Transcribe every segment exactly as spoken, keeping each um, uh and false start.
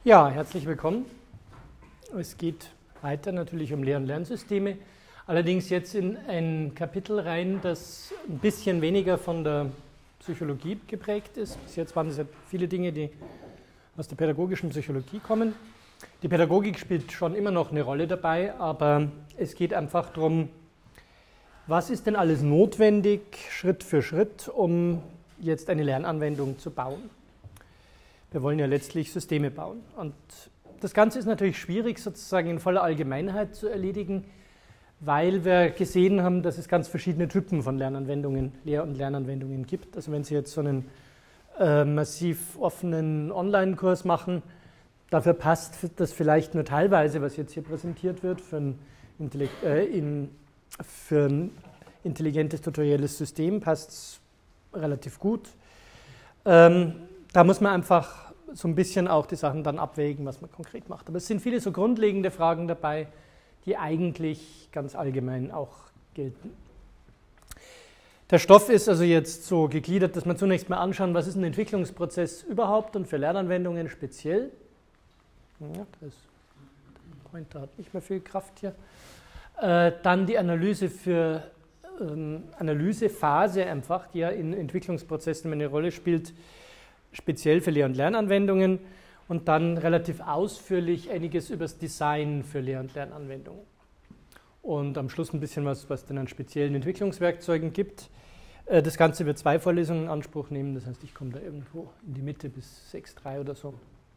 Ja, herzlich willkommen. Es geht weiter natürlich um Lehr- und Lernsysteme, allerdings jetzt in ein Kapitel rein, das ein bisschen weniger von der Psychologie geprägt ist. Bis jetzt waren es ja viele Dinge, die aus der pädagogischen Psychologie kommen. Die Pädagogik spielt schon immer noch eine Rolle dabei, aber es geht einfach darum, was ist denn alles notwendig, Schritt für Schritt, um jetzt eine Lernanwendung zu bauen. Wir wollen ja letztlich Systeme bauen. Und das Ganze ist natürlich schwierig, sozusagen in voller Allgemeinheit zu erledigen, weil wir gesehen haben, dass es ganz verschiedene Typen von Lernanwendungen, Lehr- und Lernanwendungen gibt. Also wenn Sie jetzt so einen äh, massiv offenen Online-Kurs machen, dafür passt das vielleicht nur teilweise, was jetzt hier präsentiert wird, für ein, Intellekt, äh, in, für ein intelligentes tutorielles System passt es relativ gut. Ähm, da muss man einfach so ein bisschen auch die Sachen dann abwägen, was man konkret macht. Aber es sind viele so grundlegende Fragen dabei, die eigentlich ganz allgemein auch gelten. Der Stoff ist also jetzt so gegliedert, dass wir zunächst mal anschauen, was ist ein Entwicklungsprozess überhaupt und für Lernanwendungen speziell. Ja, das, der Pointer hat nicht mehr viel Kraft hier. Äh, dann die Analyse für ähm, Analysephase einfach, die ja in Entwicklungsprozessen eine Rolle spielt, speziell für Lehr- und Lernanwendungen, und dann relativ ausführlich einiges über das Design für Lehr- und Lernanwendungen. Und am Schluss ein bisschen was, was dann an speziellen Entwicklungswerkzeugen gibt. Das Ganze wird zwei Vorlesungen in Anspruch nehmen, das heißt, ich komme da irgendwo in die Mitte bis sechs Komma drei oder so.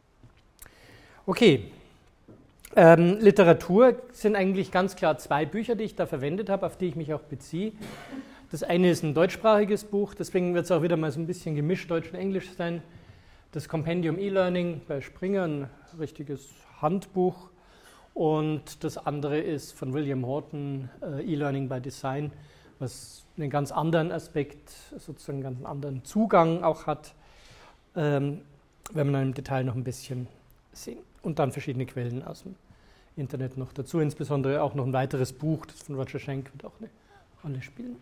Okay, ähm, Literatur sind eigentlich ganz klar zwei Bücher, die ich da verwendet habe, auf die ich mich auch beziehe. Das eine ist ein deutschsprachiges Buch, deswegen wird es auch wieder mal so ein bisschen gemischt Deutsch und Englisch sein. Das Compendium E-Learning bei Springer, ein richtiges Handbuch. Und das andere ist von William Horton, äh, E-Learning by Design, was einen ganz anderen Aspekt, sozusagen einen ganz anderen Zugang auch hat, ähm, werden wir dann im Detail noch ein bisschen sehen. Und dann verschiedene Quellen aus dem Internet noch dazu, insbesondere auch noch ein weiteres Buch, das von Roger Schenk wird auch eine Rolle spielen.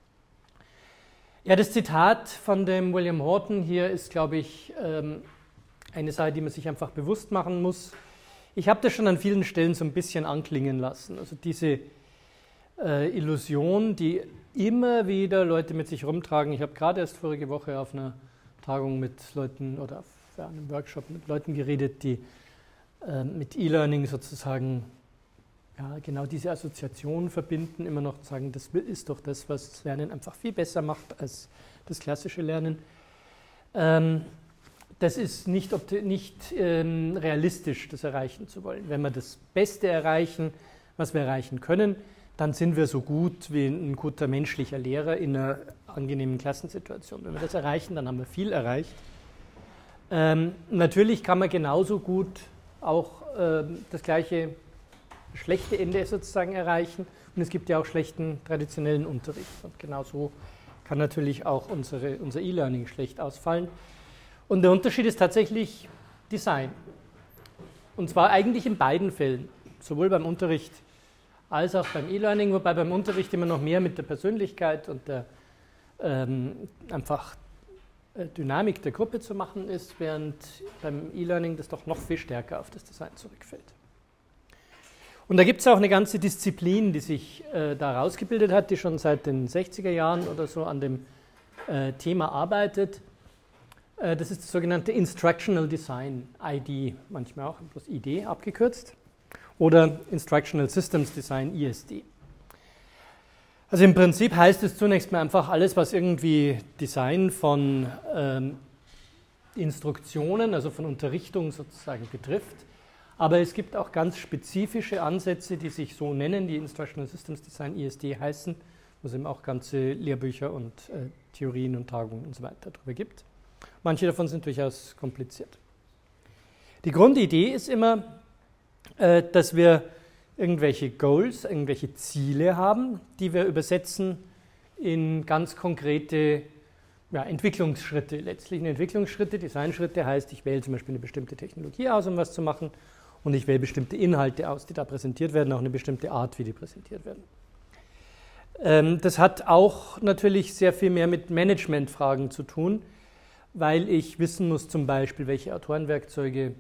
Ja, das Zitat von dem William Horton hier ist, glaube ich, eine Sache, die man sich einfach bewusst machen muss. Ich habe das schon an vielen Stellen so ein bisschen anklingen lassen. Also diese äh, Illusion, die immer wieder Leute mit sich rumtragen. Ich habe gerade erst vorige Woche auf einer Tagung mit Leuten oder auf einem Workshop mit Leuten geredet, die äh, mit E-Learning sozusagen ja, genau diese Assoziation verbinden, immer noch sagen, das ist doch das, was das Lernen einfach viel besser macht als das klassische Lernen. Ähm, das ist nicht, nicht ähm, realistisch, das erreichen zu wollen. Wenn wir das Beste erreichen, was wir erreichen können, dann sind wir so gut wie ein guter menschlicher Lehrer in einer angenehmen Klassensituation. Wenn wir das erreichen, dann haben wir viel erreicht. Ähm, natürlich kann man genauso gut auch ähm, das gleiche schlechte Ende sozusagen erreichen, und es gibt ja auch schlechten traditionellen Unterricht, und genau so kann natürlich auch unsere, unser E-Learning schlecht ausfallen. Und der Unterschied ist tatsächlich Design, und zwar eigentlich in beiden Fällen, sowohl beim Unterricht als auch beim E-Learning, wobei beim Unterricht immer noch mehr mit der Persönlichkeit und der ähm, einfach äh, Dynamik der Gruppe zu machen ist, während beim E-Learning das doch noch viel stärker auf das Design zurückfällt. Und da gibt es auch eine ganze Disziplin, die sich äh, da herausgebildet hat, die schon seit den sechziger Jahren oder so an dem äh, Thema arbeitet. Äh, das ist das sogenannte Instructional Design, I D, manchmal auch bloß I D abgekürzt, oder Instructional Systems Design, I S D. Also im Prinzip heißt es zunächst mal einfach alles, was irgendwie Design von ähm, Instruktionen, also von Unterrichtung sozusagen betrifft. Aber es gibt auch ganz spezifische Ansätze, die sich so nennen, die Instructional Systems Design, I S D heißen, wo es eben auch ganze Lehrbücher und äh, Theorien und Tagungen und so weiter darüber gibt. Manche davon sind durchaus kompliziert. Die Grundidee ist immer, äh, dass wir irgendwelche Goals, irgendwelche Ziele haben, die wir übersetzen in ganz konkrete ja, Entwicklungsschritte. Letztlich Entwicklungsschritte, Designschritte heißt, ich wähle zum Beispiel eine bestimmte Technologie aus, um was zu machen, und ich wähle bestimmte Inhalte aus, die da präsentiert werden, auch eine bestimmte Art, wie die präsentiert werden. Ähm, das hat auch natürlich sehr viel mehr mit Managementfragen zu tun, weil ich wissen muss zum Beispiel, welche Autorenwerkzeuge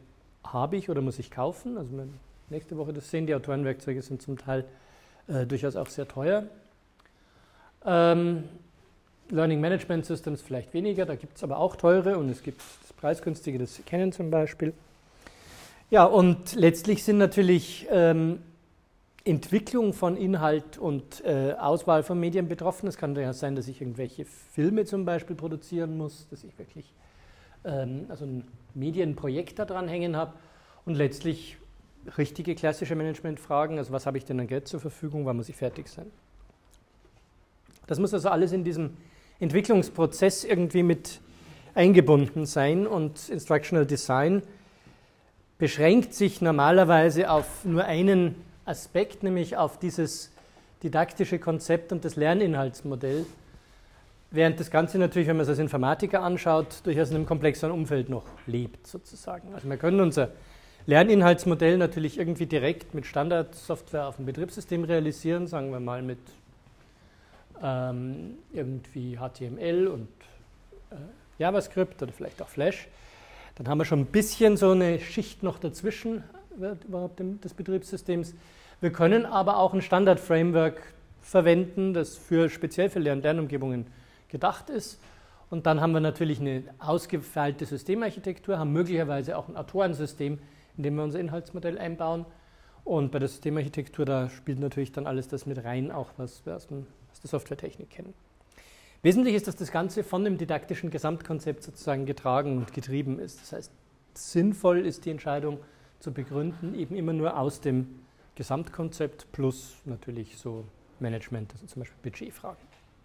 habe ich oder muss ich kaufen. Also nächste Woche das sehen, die Autorenwerkzeuge sind zum Teil äh, durchaus auch sehr teuer. Ähm, Learning Management Systems vielleicht weniger, da gibt es aber auch teure und es gibt das preisgünstige, das Sie kennen zum Beispiel. Ja, und letztlich sind natürlich ähm, Entwicklung von Inhalt und äh, Auswahl von Medien betroffen. Es kann ja sein, dass ich irgendwelche Filme zum Beispiel produzieren muss, dass ich wirklich ähm, also ein Medienprojekt da dran hängen habe und letztlich richtige klassische Managementfragen, also was habe ich denn an Geld zur Verfügung, wann muss ich fertig sein. Das muss also alles in diesem Entwicklungsprozess irgendwie mit eingebunden sein und Instructional Design beschränkt sich normalerweise auf nur einen Aspekt, nämlich auf dieses didaktische Konzept und das Lerninhaltsmodell, während das Ganze natürlich, wenn man es als Informatiker anschaut, durchaus in einem komplexeren Umfeld noch lebt sozusagen. Also wir können unser Lerninhaltsmodell natürlich irgendwie direkt mit Standardsoftware auf dem Betriebssystem realisieren, sagen wir mal mit ähm, irgendwie H T M L und äh, JavaScript oder vielleicht auch Flash. Dann haben wir schon ein bisschen so eine Schicht noch dazwischen überhaupt des Betriebssystems. Wir können aber auch ein Standard-Framework verwenden, das für speziell für Lern- und Lernumgebungen gedacht ist. Und dann haben wir natürlich eine ausgefeilte Systemarchitektur, haben möglicherweise auch ein Autorensystem, in dem wir unser Inhaltsmodell einbauen. Und bei der Systemarchitektur, da spielt natürlich dann alles das mit rein, auch was wir aus, dem, aus der Softwaretechnik kennen. Wesentlich ist, dass das Ganze von dem didaktischen Gesamtkonzept sozusagen getragen und getrieben ist. Das heißt, sinnvoll ist die Entscheidung zu begründen, eben immer nur aus dem Gesamtkonzept plus natürlich so Management, also zum Beispiel Budgetfragen.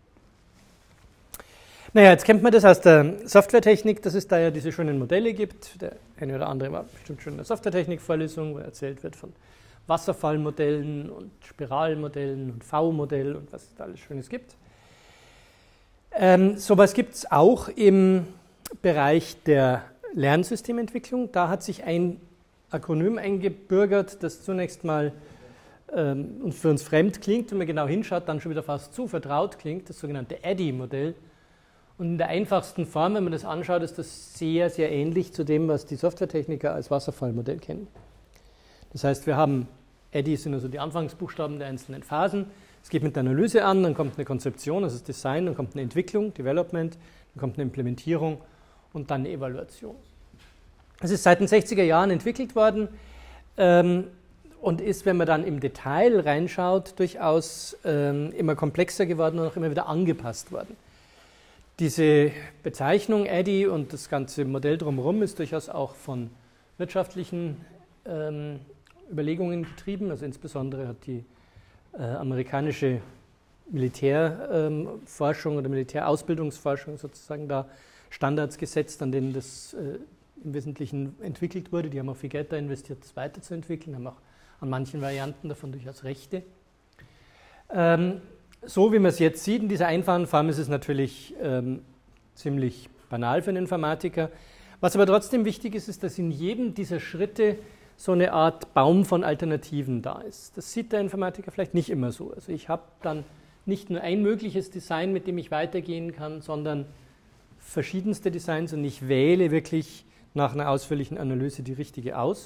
Naja, jetzt kennt man das aus der Softwaretechnik, dass es da ja diese schönen Modelle gibt. Der eine oder andere war bestimmt schon in der Softwaretechnik-Vorlesung, wo erzählt wird von Wasserfallmodellen und Spiralmodellen und V-Modell und was es da alles Schönes gibt. Ähm, sowas gibt es auch im Bereich der Lernsystementwicklung. Da hat sich ein Akronym eingebürgert, das zunächst mal ähm, für uns fremd klingt, wenn man genau hinschaut, dann schon wieder fast zu vertraut klingt, das sogenannte A D I-Modell. Und in der einfachsten Form, wenn man das anschaut, ist das sehr, sehr ähnlich zu dem, was die Softwaretechniker als Wasserfallmodell kennen. Das heißt, wir haben A D I sind also die Anfangsbuchstaben der einzelnen Phasen. Es geht mit der Analyse an, dann kommt eine Konzeption, das ist Design, dann kommt eine Entwicklung, Development, dann kommt eine Implementierung und dann eine Evaluation. Es ist seit den sechziger Jahren entwickelt worden ähm, und ist, wenn man dann im Detail reinschaut, durchaus ähm, immer komplexer geworden und auch immer wieder angepasst worden. Diese Bezeichnung A D I und das ganze Modell drumherum ist durchaus auch von wirtschaftlichen ähm, Überlegungen getrieben. Also insbesondere hat die äh, amerikanische Militärforschung ähm, oder Militärausbildungsforschung sozusagen da Standards gesetzt, an denen das äh, im Wesentlichen entwickelt wurde. Die haben auch viel Geld da investiert, das weiterzuentwickeln, haben auch an manchen Varianten davon durchaus Rechte. Ähm, so wie man es jetzt sieht, in dieser einfachen Form ist es natürlich ähm, ziemlich banal für einen Informatiker. Was aber trotzdem wichtig ist, ist, dass in jedem dieser Schritte so eine Art Baum von Alternativen da ist. Das sieht der Informatiker vielleicht nicht immer so. Also ich habe dann nicht nur ein mögliches Design, mit dem ich weitergehen kann, sondern verschiedenste Designs und ich wähle wirklich nach einer ausführlichen Analyse die richtige aus.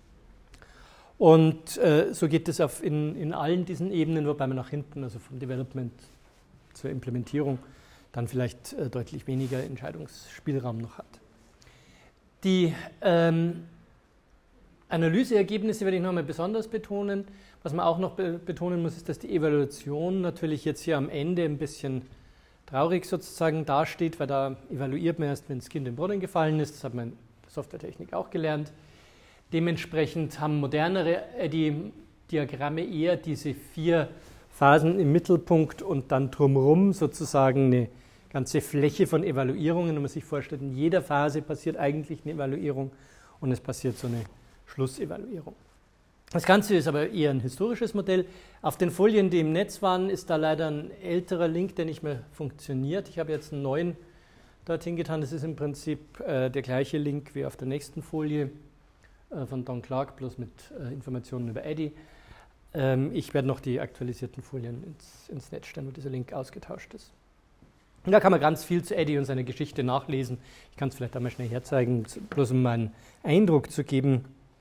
Und äh, so geht es auf in, in allen diesen Ebenen, wobei man nach hinten, also vom Development zur Implementierung, dann vielleicht äh, deutlich weniger Entscheidungsspielraum noch hat. Die ähm, Analyseergebnisse werde ich nochmal besonders betonen. Was man auch noch be- betonen muss, ist, dass die Evaluation natürlich jetzt hier am Ende ein bisschen traurig sozusagen dasteht, weil da evaluiert man erst, wenn das Kind im Brunnen gefallen ist. Das hat man in der Softwaretechnik auch gelernt. Dementsprechend haben modernere A D I-Diagramme eher diese vier Phasen im Mittelpunkt und dann drumherum sozusagen eine ganze Fläche von Evaluierungen. Wenn man sich vorstellt, in jeder Phase passiert eigentlich eine Evaluierung und es passiert so eine Schlussevaluierung. Das Ganze ist aber eher ein historisches Modell. Auf den Folien, die im Netz waren, ist da leider ein älterer Link, der nicht mehr funktioniert. Ich habe jetzt einen neuen dorthin getan. Das ist im Prinzip äh, der gleiche Link wie auf der nächsten Folie äh, von Don Clark, bloß mit äh, Informationen über A D I. Ähm, ich werde noch die aktualisierten Folien ins, ins Netz stellen, wo dieser Link ausgetauscht ist. Und da kann man ganz viel zu A D I und seiner Geschichte nachlesen. Ich kann es vielleicht einmal schnell herzeigen, bloß um mal einen Eindruck zu geben,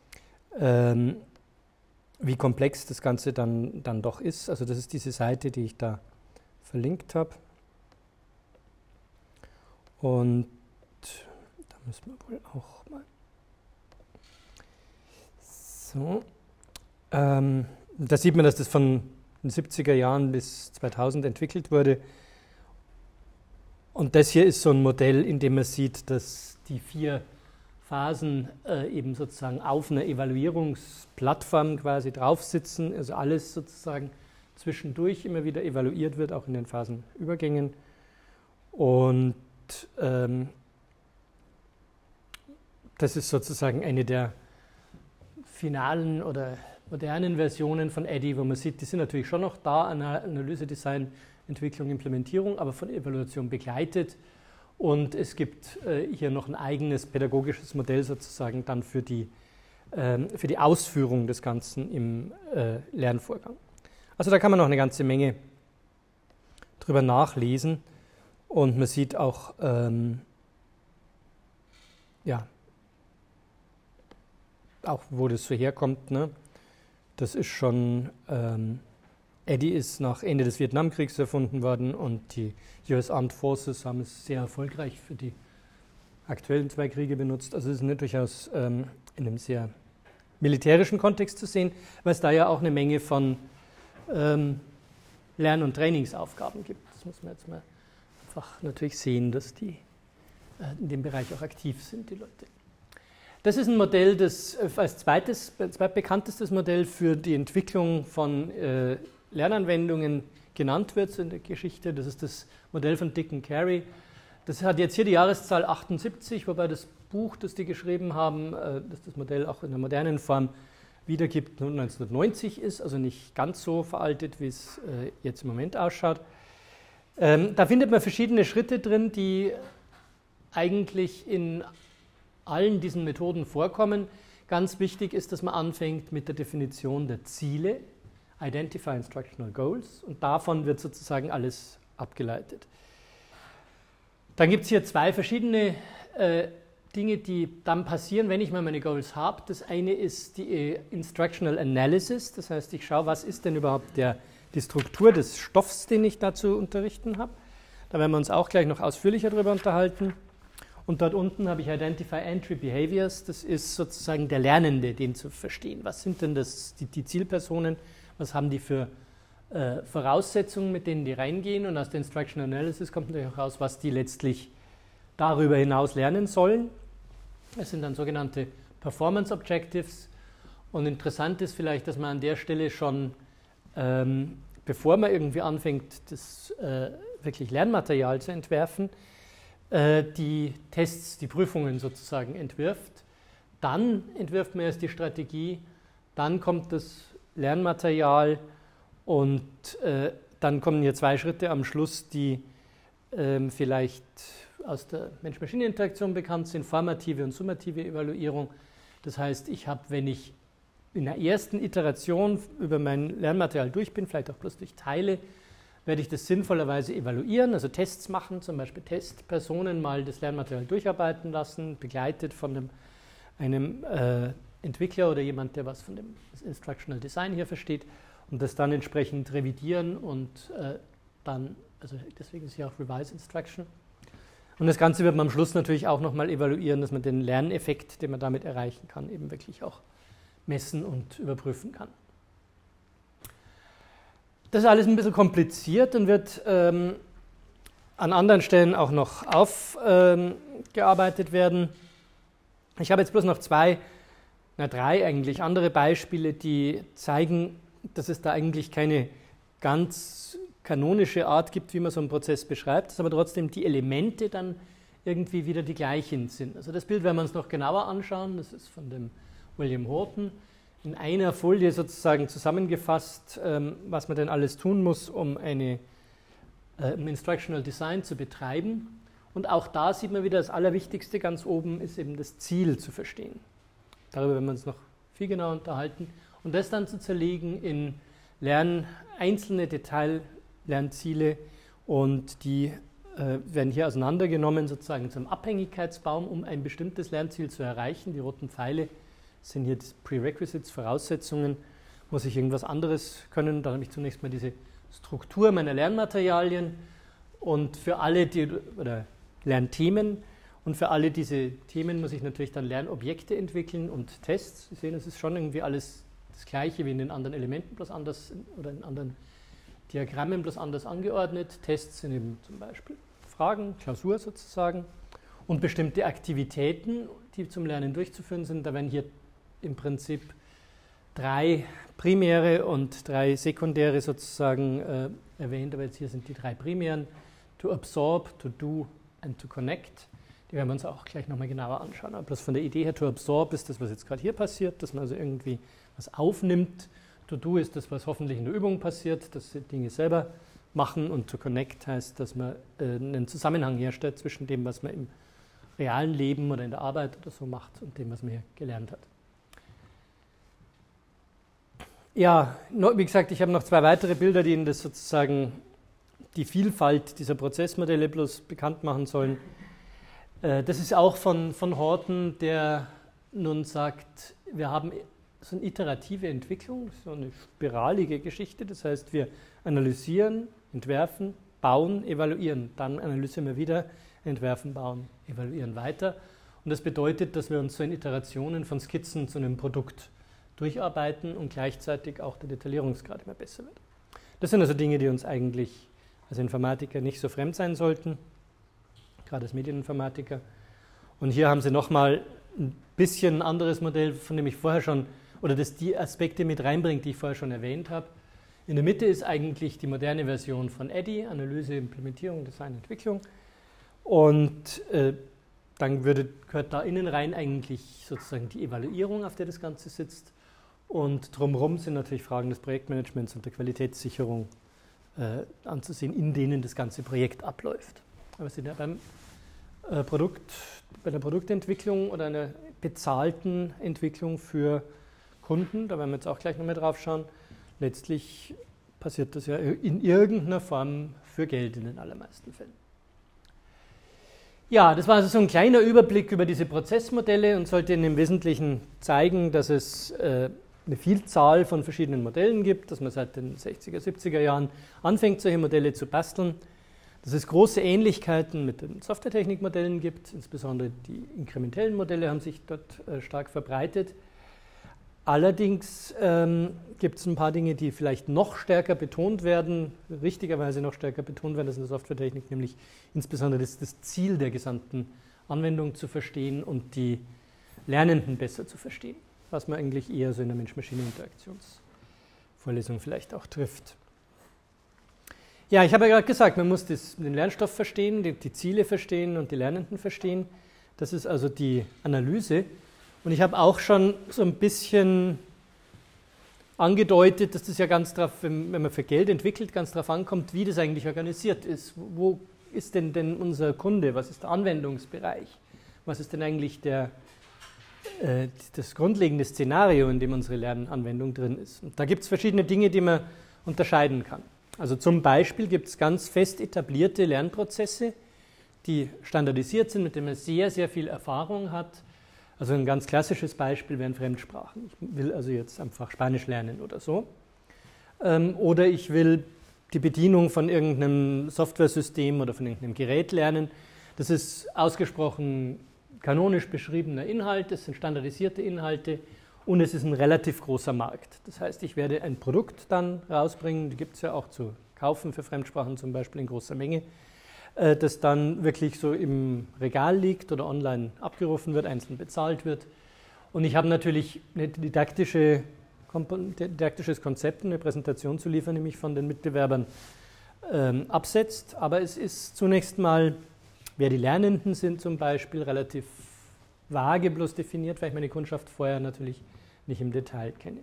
ähm, wie komplex das Ganze dann, dann doch ist. Also das ist diese Seite, die ich da verlinkt habe. Und da müssen wir wohl auch mal... So. Ähm, da sieht man, dass das von den siebziger Jahren bis zweitausend entwickelt wurde. Und das hier ist so ein Modell, in dem man sieht, dass die vier Phasen äh, eben sozusagen auf einer Evaluierungsplattform quasi drauf sitzen, also alles sozusagen zwischendurch immer wieder evaluiert wird, auch in den Phasenübergängen. Und ähm, das ist sozusagen eine der finalen oder modernen Versionen von Eddy, wo man sieht, die sind natürlich schon noch da, Analyse, Design, Entwicklung, Implementierung, aber von Evaluation begleitet. Und es gibt äh, hier noch ein eigenes pädagogisches Modell sozusagen dann für die, ähm, für die Ausführung des Ganzen im äh, Lernvorgang. Also da kann man noch eine ganze Menge drüber nachlesen und man sieht auch, ähm, ja, auch wo das so herkommt, ne? Das ist schon... Ähm, Eddy ist nach Ende des Vietnamkriegs erfunden worden und die U S Armed Forces haben es sehr erfolgreich für die aktuellen zwei Kriege benutzt. Also es ist nicht durchaus ähm, in einem sehr militärischen Kontext zu sehen, weil es da ja auch eine Menge von ähm, Lern- und Trainingsaufgaben gibt. Das muss man jetzt mal einfach natürlich sehen, dass die äh, in dem Bereich auch aktiv sind, die Leute. Das ist ein Modell, das äh, als zweites, zweitbekanntestes Modell für die Entwicklung von äh, Lernanwendungen genannt wird in der Geschichte. Das ist das Modell von Dick und Carey. Das hat jetzt hier die Jahreszahl achtundsiebzig, wobei das Buch, das die geschrieben haben, das das Modell auch in der modernen Form wiedergibt, neunzehnhundertneunzig ist, also nicht ganz so veraltet, wie es jetzt im Moment ausschaut. Da findet man verschiedene Schritte drin, die eigentlich in allen diesen Methoden vorkommen. Ganz wichtig ist, dass man anfängt mit der Definition der Ziele, Identify Instructional Goals, und davon wird sozusagen alles abgeleitet. Dann gibt es hier zwei verschiedene äh, Dinge, die dann passieren, wenn ich mal meine Goals habe. Das eine ist die äh, Instructional Analysis, das heißt, ich schaue, was ist denn überhaupt der, die Struktur des Stoffs, den ich da zu unterrichten habe. Da werden wir uns auch gleich noch ausführlicher darüber unterhalten. Und dort unten habe ich Identify Entry Behaviors, das ist sozusagen der Lernende, den zu verstehen. Was sind denn das, die, die Zielpersonen? Was haben die für äh, Voraussetzungen, mit denen die reingehen? Und aus der Instructional Analysis kommt natürlich auch raus, was die letztlich darüber hinaus lernen sollen. Es sind dann sogenannte Performance Objectives. Und interessant ist vielleicht, dass man an der Stelle schon, ähm, bevor man irgendwie anfängt, das äh, wirklich Lernmaterial zu entwerfen, äh, die Tests, die Prüfungen sozusagen entwirft. Dann entwirft man erst die Strategie, dann kommt das Lernmaterial und äh, dann kommen hier zwei Schritte am Schluss, die ähm, vielleicht aus der Mensch-Maschine-Interaktion bekannt sind, formative und summative Evaluierung. Das heißt, ich habe, wenn ich in der ersten Iteration über mein Lernmaterial durch bin, vielleicht auch bloß durch Teile, werde ich das sinnvollerweise evaluieren, also Tests machen, zum Beispiel Testpersonen mal das Lernmaterial durcharbeiten lassen, begleitet von einem, einem äh, Entwickler oder jemand, der was von dem Instructional Design hier versteht, und das dann entsprechend revidieren und äh, dann, also deswegen ist hier auch Revise Instruction. Und das Ganze wird man am Schluss natürlich auch nochmal evaluieren, dass man den Lerneffekt, den man damit erreichen kann, eben wirklich auch messen und überprüfen kann. Das ist alles ein bisschen kompliziert und wird ähm, an anderen Stellen auch noch aufgearbeitet ähm, werden. Ich habe jetzt bloß noch zwei Na, drei eigentlich andere Beispiele, die zeigen, dass es da eigentlich keine ganz kanonische Art gibt, wie man so einen Prozess beschreibt, dass aber trotzdem die Elemente dann irgendwie wieder die gleichen sind. Also das Bild werden wir uns noch genauer anschauen, das ist von dem William Horton, in einer Folie sozusagen zusammengefasst, ähm, was man denn alles tun muss, um eine, äh, um Instructional Design zu betreiben. Und auch da sieht man wieder, das Allerwichtigste ganz oben ist eben das Ziel zu verstehen. Darüber werden wir uns noch viel genauer unterhalten. Und das dann zu zerlegen in Lern, einzelne Detail-Lernziele, und die äh, werden hier auseinandergenommen sozusagen zum Abhängigkeitsbaum, um ein bestimmtes Lernziel zu erreichen. Die roten Pfeile Das sind hier die Prerequisites, Voraussetzungen, muss ich irgendwas anderes können. Dann habe ich zunächst mal diese Struktur meiner Lernmaterialien und für alle die, oder Lernthemen und für alle diese Themen muss ich natürlich dann Lernobjekte entwickeln und Tests. Sie sehen, es ist schon irgendwie alles das Gleiche wie in den anderen Elementen, bloß anders oder in anderen Diagrammen, bloß anders angeordnet. Tests sind eben zum Beispiel Fragen, Klausur sozusagen und bestimmte Aktivitäten, die zum Lernen durchzuführen sind. Da werden hier im Prinzip drei primäre und drei sekundäre sozusagen äh, erwähnt, aber jetzt hier sind die drei primären: to absorb, to do and to connect. Die werden wir uns auch gleich nochmal genauer anschauen. Aber bloß von der Idee her, to absorb ist das, was jetzt gerade hier passiert, dass man also irgendwie was aufnimmt. To do ist das, was hoffentlich in der Übung passiert, dass Sie Dinge selber machen. Und to connect heißt, dass man äh, einen Zusammenhang herstellt zwischen dem, was man im realen Leben oder in der Arbeit oder so macht und dem, was man hier gelernt hat. Ja, wie gesagt, ich habe noch zwei weitere Bilder, die Ihnen das sozusagen die Vielfalt dieser Prozessmodelle bloß bekannt machen sollen. Das ist auch von, von Horton, der nun sagt, wir haben so eine iterative Entwicklung, so eine spiralige Geschichte. Das heißt, wir analysieren, entwerfen, bauen, evaluieren. Dann analysieren wir wieder, entwerfen, bauen, evaluieren weiter. Und das bedeutet, dass wir uns so in Iterationen von Skizzen zu einem Produkt durcharbeiten und gleichzeitig auch der Detaillierungsgrad immer besser wird. Das sind also Dinge, die uns eigentlich als Informatiker nicht so fremd sein sollten, gerade als Medieninformatiker. Und hier haben Sie nochmal ein bisschen ein anderes Modell, von dem ich vorher schon, oder das die Aspekte mit reinbringt, die ich vorher schon erwähnt habe. In der Mitte ist eigentlich die moderne Version von A D D I, Analyse, Implementierung, Design, Entwicklung. Und äh, dann würde, gehört da innen rein eigentlich sozusagen die Evaluierung, auf der das Ganze sitzt. Und drumherum sind natürlich Fragen des Projektmanagements und der Qualitätssicherung äh, anzusehen, in denen das ganze Projekt abläuft. Aber wir sind ja beim äh, Produkt, bei der Produktentwicklung oder einer bezahlten Entwicklung für Kunden, da werden wir jetzt auch gleich nochmal drauf schauen. Letztlich passiert das ja in irgendeiner Form für Geld in den allermeisten Fällen. Ja, das war also so ein kleiner Überblick über diese Prozessmodelle und sollte Ihnen im Wesentlichen zeigen, dass es äh, eine Vielzahl von verschiedenen Modellen gibt, dass man seit den sechziger, siebziger Jahren anfängt, solche Modelle zu basteln, dass es große Ähnlichkeiten mit den Softwaretechnikmodellen gibt, insbesondere die inkrementellen Modelle haben sich dort äh, stark verbreitet. Allerdings ähm, gibt es ein paar Dinge, die vielleicht noch stärker betont werden, richtigerweise noch stärker betont werden als in der Softwaretechnik, nämlich insbesondere das, das Ziel der gesamten Anwendung zu verstehen und die Lernenden besser zu verstehen, was man eigentlich eher so in der Mensch-Maschine-Interaktionsvorlesung vielleicht auch trifft. Ja, ich habe ja gerade gesagt, man muss das, den Lernstoff verstehen, die, die Ziele verstehen und die Lernenden verstehen. Das ist also die Analyse. Und ich habe auch schon so ein bisschen angedeutet, dass das ja ganz drauf, wenn, wenn man für Geld entwickelt, ganz darauf ankommt, wie das eigentlich organisiert ist. Wo ist denn, denn unser Kunde? Was ist der Anwendungsbereich? Was ist denn eigentlich der, äh, das grundlegende Szenario, in dem unsere Lernanwendung drin ist? Und da gibt es verschiedene Dinge, die man unterscheiden kann. Also zum Beispiel gibt es ganz fest etablierte Lernprozesse, die standardisiert sind, mit denen man sehr, sehr viel Erfahrung hat. Also ein ganz klassisches Beispiel wären Fremdsprachen. Ich will also jetzt einfach Spanisch lernen oder so. Ähm, oder ich will die Bedienung von irgendeinem Softwaresystem oder von irgendeinem Gerät lernen. Das ist ausgesprochen kanonisch beschriebener Inhalt, das sind standardisierte Inhalte und es ist ein relativ großer Markt. Das heißt, ich werde ein Produkt dann rausbringen, die gibt es ja auch zu kaufen für Fremdsprachen zum Beispiel in großer Menge, das dann wirklich so im Regal liegt oder online abgerufen wird, einzeln bezahlt wird. Und ich habe natürlich ein didaktische, didaktisches Konzept, eine Präsentation zu liefern, die mich von den Mitbewerbern ähm, absetzt. Aber es ist zunächst mal, wer die Lernenden sind zum Beispiel, relativ vage bloß definiert, weil ich meine Kundschaft vorher natürlich nicht im Detail kenne.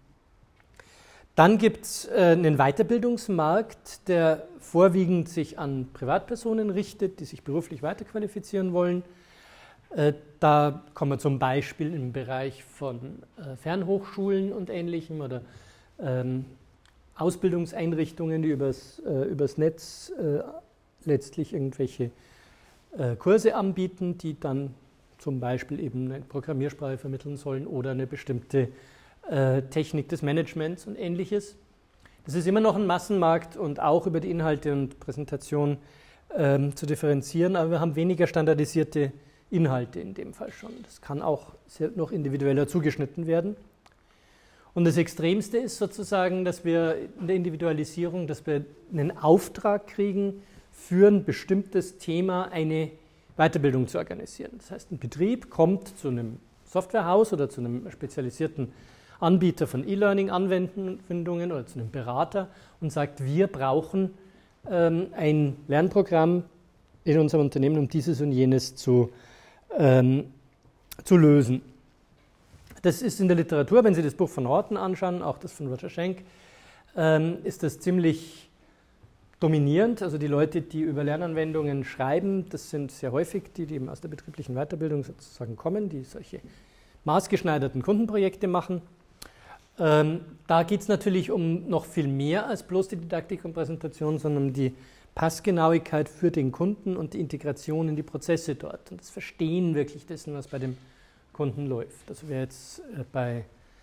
Dann gibt es äh, einen Weiterbildungsmarkt, der vorwiegend sich an Privatpersonen richtet, die sich beruflich weiterqualifizieren wollen. Äh, da kommen wir zum Beispiel im Bereich von äh, Fernhochschulen und Ähnlichem oder ähm, Ausbildungseinrichtungen, die übers, äh, übers Netz äh, letztlich irgendwelche äh, Kurse anbieten, die dann zum Beispiel eben eine Programmiersprache vermitteln sollen oder eine bestimmte äh, Technik des Managements und Ähnliches. Das ist immer noch ein Massenmarkt und auch über die Inhalte und Präsentation ähm, zu differenzieren, aber wir haben weniger standardisierte Inhalte in dem Fall schon. Das kann auch sehr noch individueller zugeschnitten werden. Und das Extremste ist sozusagen, dass wir in der Individualisierung, dass wir einen Auftrag kriegen, für ein bestimmtes Thema eine Weiterbildung zu organisieren. Das heißt, ein Betrieb kommt zu einem Softwarehaus oder zu einem spezialisierten Anbieter von E-Learning-Anwendungen oder zu einem Berater und sagt, wir brauchen ähm, ein Lernprogramm in unserem Unternehmen, um dieses und jenes zu, ähm, zu lösen. Das ist in der Literatur, wenn Sie das Buch von Horton anschauen, auch das von Roger Schenk, ähm, ist das ziemlich dominierend. Also die Leute, die über Lernanwendungen schreiben, das sind sehr häufig die, die eben aus der betrieblichen Weiterbildung sozusagen kommen, die solche maßgeschneiderten Kundenprojekte machen. Ähm, da geht es natürlich um noch viel mehr als bloß die Didaktik und Präsentation, sondern um die Passgenauigkeit für den Kunden und die Integration in die Prozesse dort und das Verstehen wirklich dessen, was bei dem Kunden läuft. Also wer jetzt bei,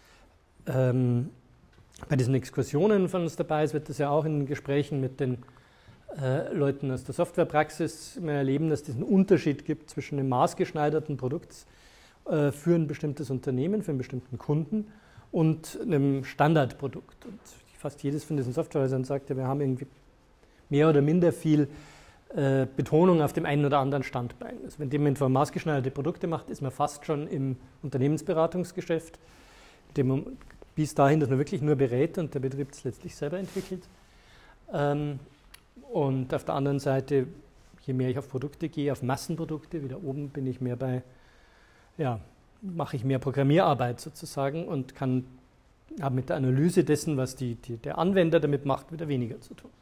ähm, bei diesen Exkursionen von uns dabei ist, wird das ja auch in Gesprächen mit den äh, Leuten aus der Softwarepraxis immer erleben, dass es diesen Unterschied gibt zwischen einem maßgeschneiderten Produkt äh, für ein bestimmtes Unternehmen, für einen bestimmten Kunden und einem Standardprodukt. Und fast jedes von diesen Softwarehäusern sagt ja, wir haben irgendwie mehr oder minder viel äh, Betonung auf dem einen oder anderen Standbein. Also wenn jemand maßgeschneiderte Produkte macht, ist man fast schon im Unternehmensberatungsgeschäft, dem man, bis dahin, dass man wirklich nur berät und der Betrieb es letztlich selber entwickelt. Ähm, und auf der anderen Seite, je mehr ich auf Produkte gehe, auf Massenprodukte, wieder oben bin ich mehr bei, ja, mache ich mehr Programmierarbeit sozusagen und kann habe mit der Analyse dessen, was die, die, der Anwender damit macht, wieder weniger zu tun.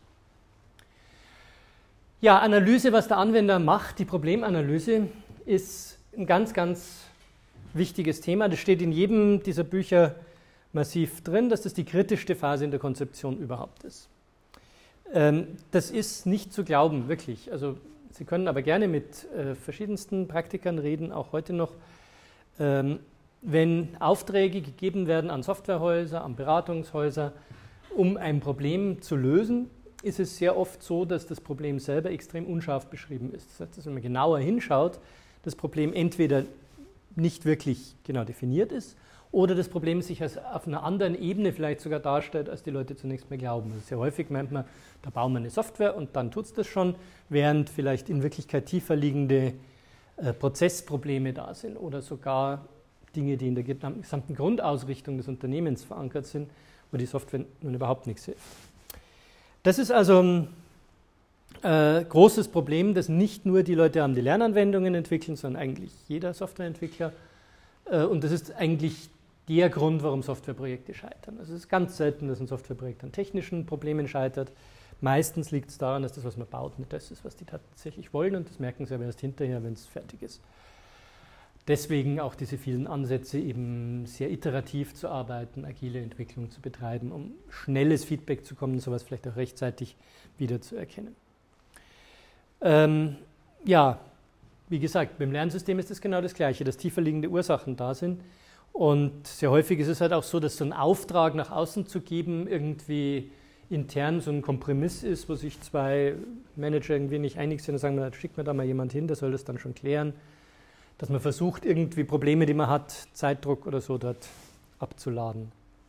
Ja, Analyse, was der Anwender macht, die Problemanalyse, ist ein ganz, ganz wichtiges Thema. Das steht in jedem dieser Bücher massiv drin, dass das die kritischste Phase in der Konzeption überhaupt ist. Ähm, das ist nicht zu glauben, wirklich. Also Sie können aber gerne mit äh, verschiedensten Praktikern reden, auch heute noch. Ähm, wenn Aufträge gegeben werden an Softwarehäuser, an Beratungshäuser, um ein Problem zu lösen, ist es sehr oft so, dass das Problem selber extrem unscharf beschrieben ist. Das heißt, dass wenn man genauer hinschaut, das Problem entweder nicht wirklich genau definiert ist oder das Problem sich als auf einer anderen Ebene vielleicht sogar darstellt, als die Leute zunächst mal glauben. Also sehr häufig meint man, da bauen wir eine Software und dann tut es das schon, während vielleicht in Wirklichkeit tiefer liegende äh, Prozessprobleme da sind oder sogar Dinge, die in der gesamten Grundausrichtung des Unternehmens verankert sind, wo die Software nun überhaupt nichts hilft. Das ist also ein äh, großes Problem, das nicht nur die Leute haben, die Lernanwendungen entwickeln, sondern eigentlich jeder Softwareentwickler. Äh, und das ist eigentlich der Grund, warum Softwareprojekte scheitern. Also es ist ganz selten, dass ein Softwareprojekt an technischen Problemen scheitert. Meistens liegt es daran, dass das, was man baut, nicht das ist, was die tatsächlich wollen. Und das merken sie aber erst hinterher, wenn es fertig ist. Deswegen auch diese vielen Ansätze, eben sehr iterativ zu arbeiten, agile Entwicklung zu betreiben, um schnelles Feedback zu kommen, sowas vielleicht auch rechtzeitig wiederzuerkennen. Ähm, ja, wie gesagt, beim Lernsystem ist es genau das Gleiche, dass tiefer liegende Ursachen da sind. Und sehr häufig ist es halt auch so, dass so ein Auftrag nach außen zu geben irgendwie intern so ein Kompromiss ist, wo sich zwei Manager irgendwie nicht einig sind und sagen, na, schickt mir da mal jemand hin, der soll das dann schon klären. Dass man versucht, irgendwie Probleme, die man hat, Zeitdruck oder so dort abzuladen.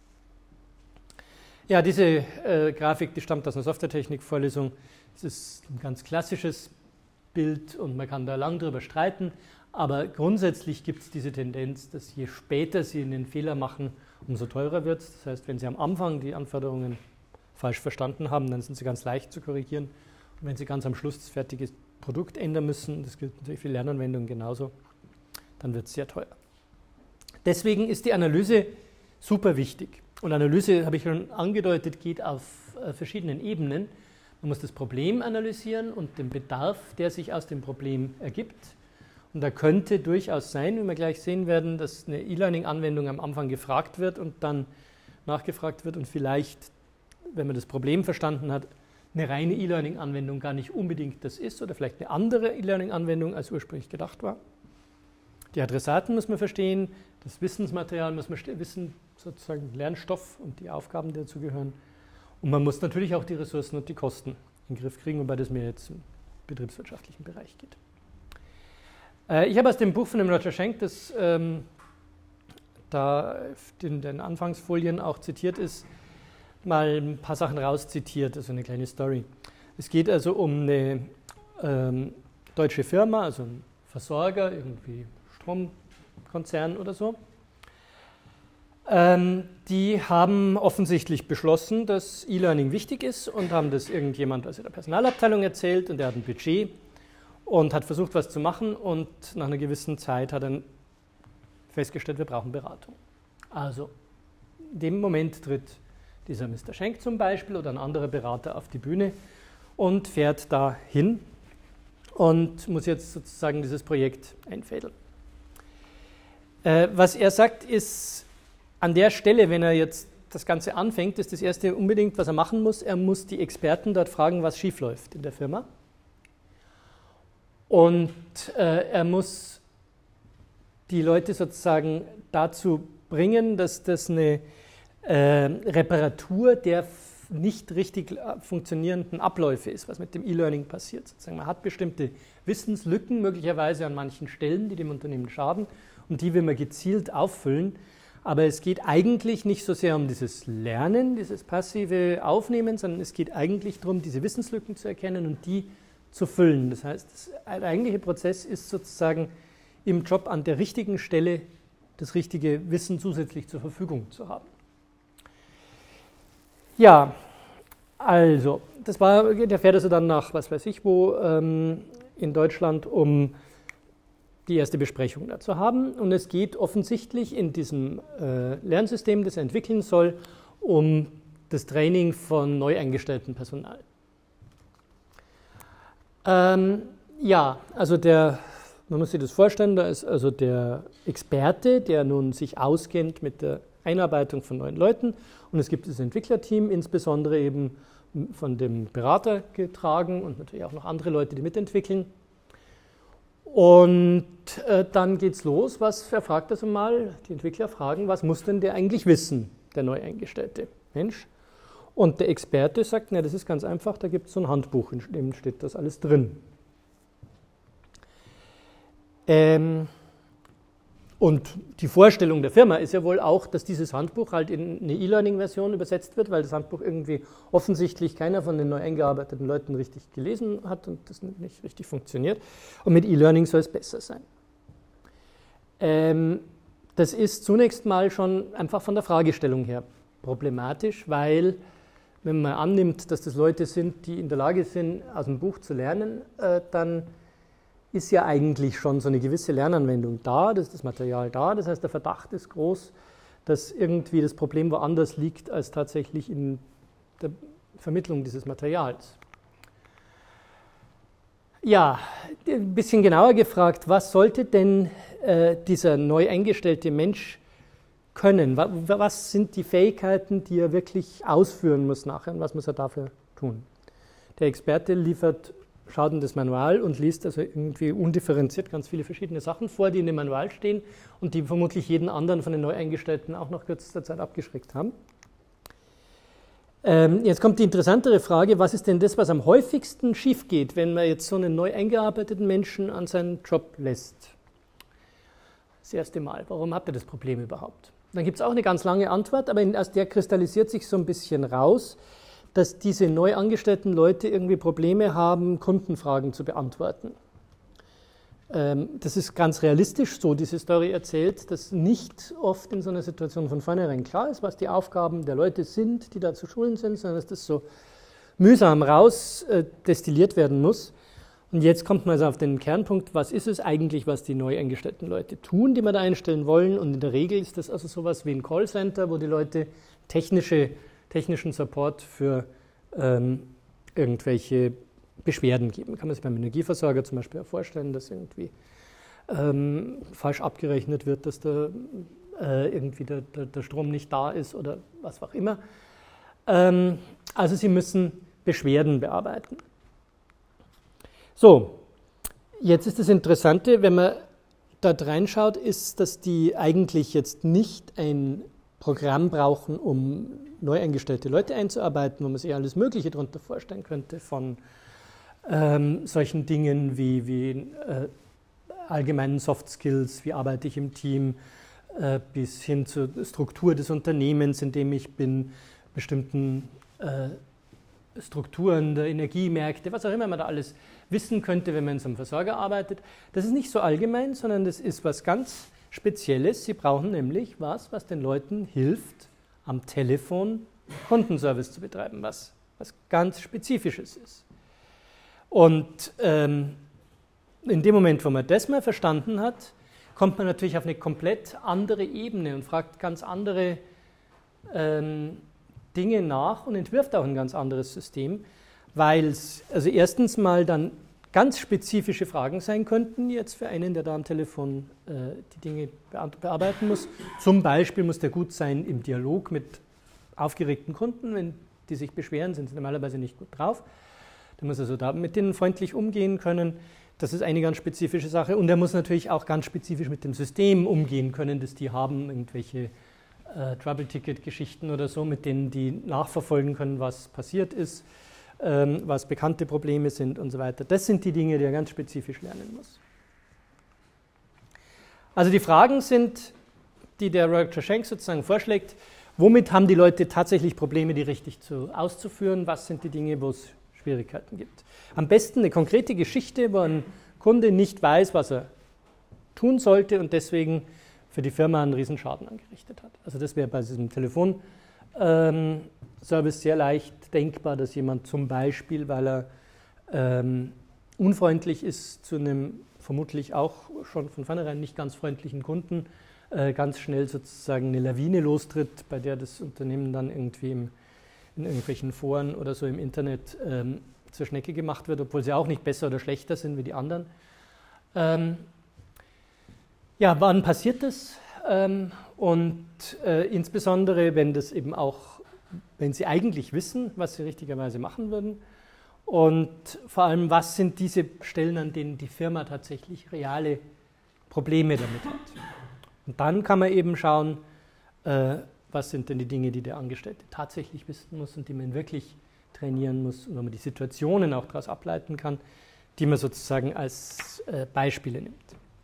Ja, diese äh, Grafik, die stammt aus einer Softwaretechnik-Vorlesung. Das ist ein ganz klassisches Bild und man kann da lang drüber streiten, aber grundsätzlich gibt es diese Tendenz, dass je später Sie einen Fehler machen, umso teurer wird es. Das heißt, wenn Sie am Anfang die Anforderungen falsch verstanden haben, dann sind sie ganz leicht zu korrigieren. Und wenn Sie ganz am Schluss das fertige Produkt ändern müssen, das gilt natürlich für Lernanwendungen genauso, dann wird es sehr teuer. Deswegen ist die Analyse super wichtig. Und Analyse, habe ich schon angedeutet, geht auf äh, verschiedenen Ebenen. Man muss das Problem analysieren und den Bedarf, der sich aus dem Problem ergibt. Und da könnte durchaus sein, wie wir gleich sehen werden, dass eine E-Learning-Anwendung am Anfang gefragt wird und dann nachgefragt wird und vielleicht, wenn man das Problem verstanden hat, eine reine E-Learning-Anwendung gar nicht unbedingt das ist oder vielleicht eine andere E-Learning-Anwendung als ursprünglich gedacht war. Die Adressaten muss man verstehen, das Wissensmaterial muss man wissen, sozusagen Lernstoff und die Aufgaben, die dazu gehören. Und man muss natürlich auch die Ressourcen und die Kosten in den Griff kriegen, wobei das mehr jetzt im betriebswirtschaftlichen Bereich geht. Äh, ich habe aus dem Buch von dem Roger Schenk, das ähm, da in den Anfangsfolien auch zitiert ist, mal ein paar Sachen rauszitiert, also eine kleine Story. Es geht also um eine ähm, deutsche Firma, also ein Versorger, irgendwie Stromkonzern oder so. Ähm, die haben offensichtlich beschlossen, dass E-Learning wichtig ist und haben das irgendjemand aus ihrer Personalabteilung erzählt und der hat ein Budget und hat versucht, was zu machen und nach einer gewissen Zeit hat er festgestellt, wir brauchen Beratung. Also in dem Moment tritt dieser Mister Schenk zum Beispiel oder ein anderer Berater auf die Bühne und fährt da hin und muss jetzt sozusagen dieses Projekt einfädeln. Äh, was er sagt ist, an der Stelle, wenn er jetzt das Ganze anfängt, ist das Erste unbedingt, was er machen muss, er muss die Experten dort fragen, was schiefläuft in der Firma. Und äh, er muss die Leute sozusagen dazu bringen, dass das eine äh, Reparatur der nicht richtig funktionierenden Abläufe ist, was mit dem E-Learning passiert. Sozusagen man hat bestimmte Wissenslücken, möglicherweise an manchen Stellen, die dem Unternehmen schaden, und die will man gezielt auffüllen. Aber es geht eigentlich nicht so sehr um dieses Lernen, dieses passive Aufnehmen, sondern es geht eigentlich darum, diese Wissenslücken zu erkennen und die zu füllen. Das heißt, der eigentliche Prozess ist sozusagen im Job an der richtigen Stelle das richtige Wissen zusätzlich zur Verfügung zu haben. Ja, also, das war, der fährt also dann nach, was weiß ich wo, ähm, in Deutschland, um die erste Besprechung dazu haben. Und es geht offensichtlich in diesem äh, Lernsystem, das er entwickeln soll, um das Training von neu eingestelltem Personal. Ähm, ja, also der, man muss sich das vorstellen, da ist also der Experte, der nun sich auskennt mit der Einarbeitung von neuen Leuten, und es gibt das Entwicklerteam, insbesondere eben von dem Berater getragen und natürlich auch noch andere Leute, die mitentwickeln. Und äh, dann geht's los, was er fragt also mal, die Entwickler fragen, was muss denn der eigentlich wissen, der neu eingestellte Mensch? Und der Experte sagt, na, das ist ganz einfach, da gibt es so ein Handbuch, in dem steht das alles drin. Ähm, und die Vorstellung der Firma ist ja wohl auch, dass dieses Handbuch halt in eine E-Learning-Version übersetzt wird, weil das Handbuch irgendwie offensichtlich keiner von den neu eingearbeiteten Leuten richtig gelesen hat und das nicht richtig funktioniert. Und mit E-Learning soll es besser sein. Ähm, das ist zunächst mal schon einfach von der Fragestellung her problematisch, weil wenn man annimmt, dass das Leute sind, die in der Lage sind, aus dem Buch zu lernen, äh, dann ist ja eigentlich schon so eine gewisse Lernanwendung da, das ist das Material da, das heißt, der Verdacht ist groß, dass irgendwie das Problem woanders liegt, als tatsächlich in der Vermittlung dieses Materials. Ja, ein bisschen genauer gefragt, was sollte denn äh, dieser neu eingestellte Mensch können? Was sind die Fähigkeiten, die er wirklich ausführen muss nachher und was muss er dafür tun? Der Experte liefert schaut in das Manual und liest also irgendwie undifferenziert ganz viele verschiedene Sachen vor, die in dem Manual stehen und die vermutlich jeden anderen von den Neueingestellten auch nach kürzester Zeit abgeschreckt haben. Ähm, jetzt kommt die interessantere Frage, was ist denn das, was am häufigsten schief geht, wenn man jetzt so einen neu eingearbeiteten Menschen an seinen Job lässt? Das erste Mal. Warum habt ihr das Problem überhaupt? Dann gibt es auch eine ganz lange Antwort, aber aus der kristallisiert sich so ein bisschen raus, dass diese neu angestellten Leute irgendwie Probleme haben, Kundenfragen zu beantworten. Ähm, das ist ganz realistisch so, diese Story erzählt, dass nicht oft in so einer Situation von vornherein klar ist, was die Aufgaben der Leute sind, die da zu schulen sind, sondern dass das so mühsam raus äh, destilliert werden muss. Und jetzt kommt man also auf den Kernpunkt, was ist es eigentlich, was die neu eingestellten Leute tun, die wir da einstellen wollen. Und in der Regel ist das also sowas wie ein Callcenter, wo die Leute technische technischen Support für ähm, irgendwelche Beschwerden geben. Kann man sich beim Energieversorger zum Beispiel vorstellen, dass irgendwie ähm, falsch abgerechnet wird, dass da äh, irgendwie der, der, der Strom nicht da ist oder was auch immer. Ähm, also Sie müssen Beschwerden bearbeiten. So, jetzt ist das Interessante, wenn man dort reinschaut, ist, dass die eigentlich jetzt nicht ein Programm brauchen, um neu eingestellte Leute einzuarbeiten, wo man sich alles Mögliche darunter vorstellen könnte, von ähm, solchen Dingen wie, wie äh, allgemeinen Soft Skills, wie arbeite ich im Team, äh, bis hin zur Struktur des Unternehmens, in dem ich bin, bestimmten äh, Strukturen der Energiemärkte, was auch immer man da alles wissen könnte, wenn man in so einem Versorger arbeitet. Das ist nicht so allgemein, sondern das ist was ganz Spezielles. Sie brauchen nämlich was, was den Leuten hilft, am Telefon Kundenservice zu betreiben, was, was ganz Spezifisches ist. Und ähm, in dem Moment, wo man das mal verstanden hat, kommt man natürlich auf eine komplett andere Ebene und fragt ganz andere ähm, Dinge nach und entwirft auch ein ganz anderes System, weil es also erstens mal dann ganz spezifische Fragen sein könnten, jetzt für einen, der da am Telefon äh, die Dinge bearbeiten muss. Zum Beispiel muss der gut sein im Dialog mit aufgeregten Kunden. Wenn die sich beschweren, sind sie normalerweise nicht gut drauf. Der muss also da mit denen freundlich umgehen können. Das ist eine ganz spezifische Sache. Und er muss natürlich auch ganz spezifisch mit dem System umgehen können, das die haben, irgendwelche äh, Trouble-Ticket-Geschichten oder so, mit denen die nachverfolgen können, was passiert ist, was bekannte Probleme sind und so weiter. Das sind die Dinge, die er ganz spezifisch lernen muss. Also die Fragen sind, die der Roger Schenk sozusagen vorschlägt, womit haben die Leute tatsächlich Probleme, die richtig zu, auszuführen, was sind die Dinge, wo es Schwierigkeiten gibt. Am besten eine konkrete Geschichte, wo ein Kunde nicht weiß, was er tun sollte und deswegen für die Firma einen Riesenschaden angerichtet hat. Also das wäre bei diesem Telefon ähm, Service sehr leicht denkbar, dass jemand zum Beispiel, weil er ähm, unfreundlich ist zu einem vermutlich auch schon von vornherein nicht ganz freundlichen Kunden, äh, ganz schnell sozusagen eine Lawine lostritt, bei der das Unternehmen dann irgendwie im, in irgendwelchen Foren oder so im Internet ähm, zur Schnecke gemacht wird, obwohl sie auch nicht besser oder schlechter sind wie die anderen. Ähm, ja, wann passiert das? Ähm, und äh, insbesondere, wenn das eben auch wenn Sie eigentlich wissen, was Sie richtigerweise machen würden und vor allem, was sind diese Stellen, an denen die Firma tatsächlich reale Probleme damit hat. Und dann kann man eben schauen, äh, was sind denn die Dinge, die der Angestellte tatsächlich wissen muss und die man wirklich trainieren muss und wo man die Situationen auch daraus ableiten kann, die man sozusagen als äh, Beispiele nimmt.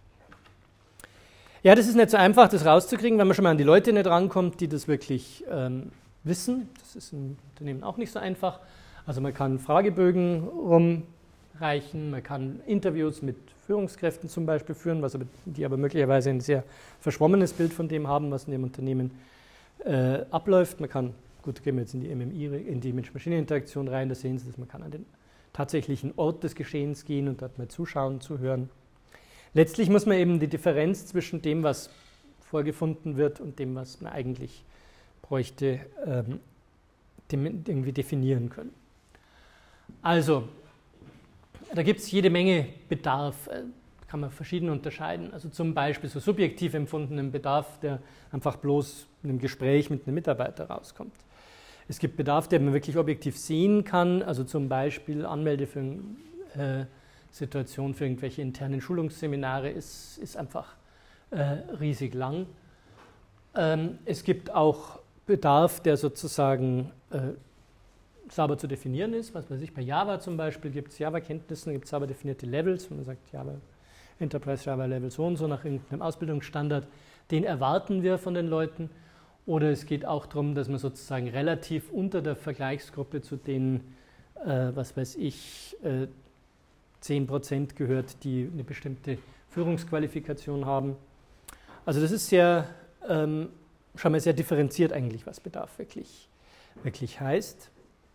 Ja, das ist nicht so einfach, das rauszukriegen, wenn man schon mal an die Leute nicht rankommt, die das wirklich ähm, wissen. Das ist im Unternehmen auch nicht so einfach. Also man kann Fragebögen rumreichen, man kann Interviews mit Führungskräften zum Beispiel führen, was aber, die aber möglicherweise ein sehr verschwommenes Bild von dem haben, was in dem Unternehmen äh, abläuft. Man kann, gut, gehen wir jetzt in die M M I, in die Mensch-Maschine-Interaktion rein, da sehen Sie das, man kann an den tatsächlichen Ort des Geschehens gehen und dort mal zuschauen, zuhören. Letztlich muss man eben die Differenz zwischen dem, was vorgefunden wird und dem, was man eigentlich bräuchte, ähm, irgendwie definieren können. Also, da gibt es jede Menge Bedarf, äh, kann man verschieden unterscheiden. Also zum Beispiel so subjektiv empfundenen Bedarf, der einfach bloß in einem Gespräch mit einem Mitarbeiter rauskommt. Es gibt Bedarf, den man wirklich objektiv sehen kann, also zum Beispiel Anmelde für eine äh, Situation für irgendwelche internen Schulungsseminare ist, ist einfach äh, riesig lang. Ähm, es gibt auch Bedarf, der sozusagen äh, sauber zu definieren ist. Was weiß ich, bei Java zum Beispiel gibt es Java-Kenntnissen, gibt es sauber definierte Levels, wenn man sagt Java, Enterprise Java Level so und so nach irgendeinem Ausbildungsstandard, den erwarten wir von den Leuten. Oder es geht auch darum, dass man sozusagen relativ unter der Vergleichsgruppe zu den, äh, was weiß ich, äh, zehn Prozent gehört, die eine bestimmte Führungsqualifikation haben. Also das ist sehr, ähm, schon mal sehr differenziert eigentlich, was Bedarf wirklich, wirklich heißt.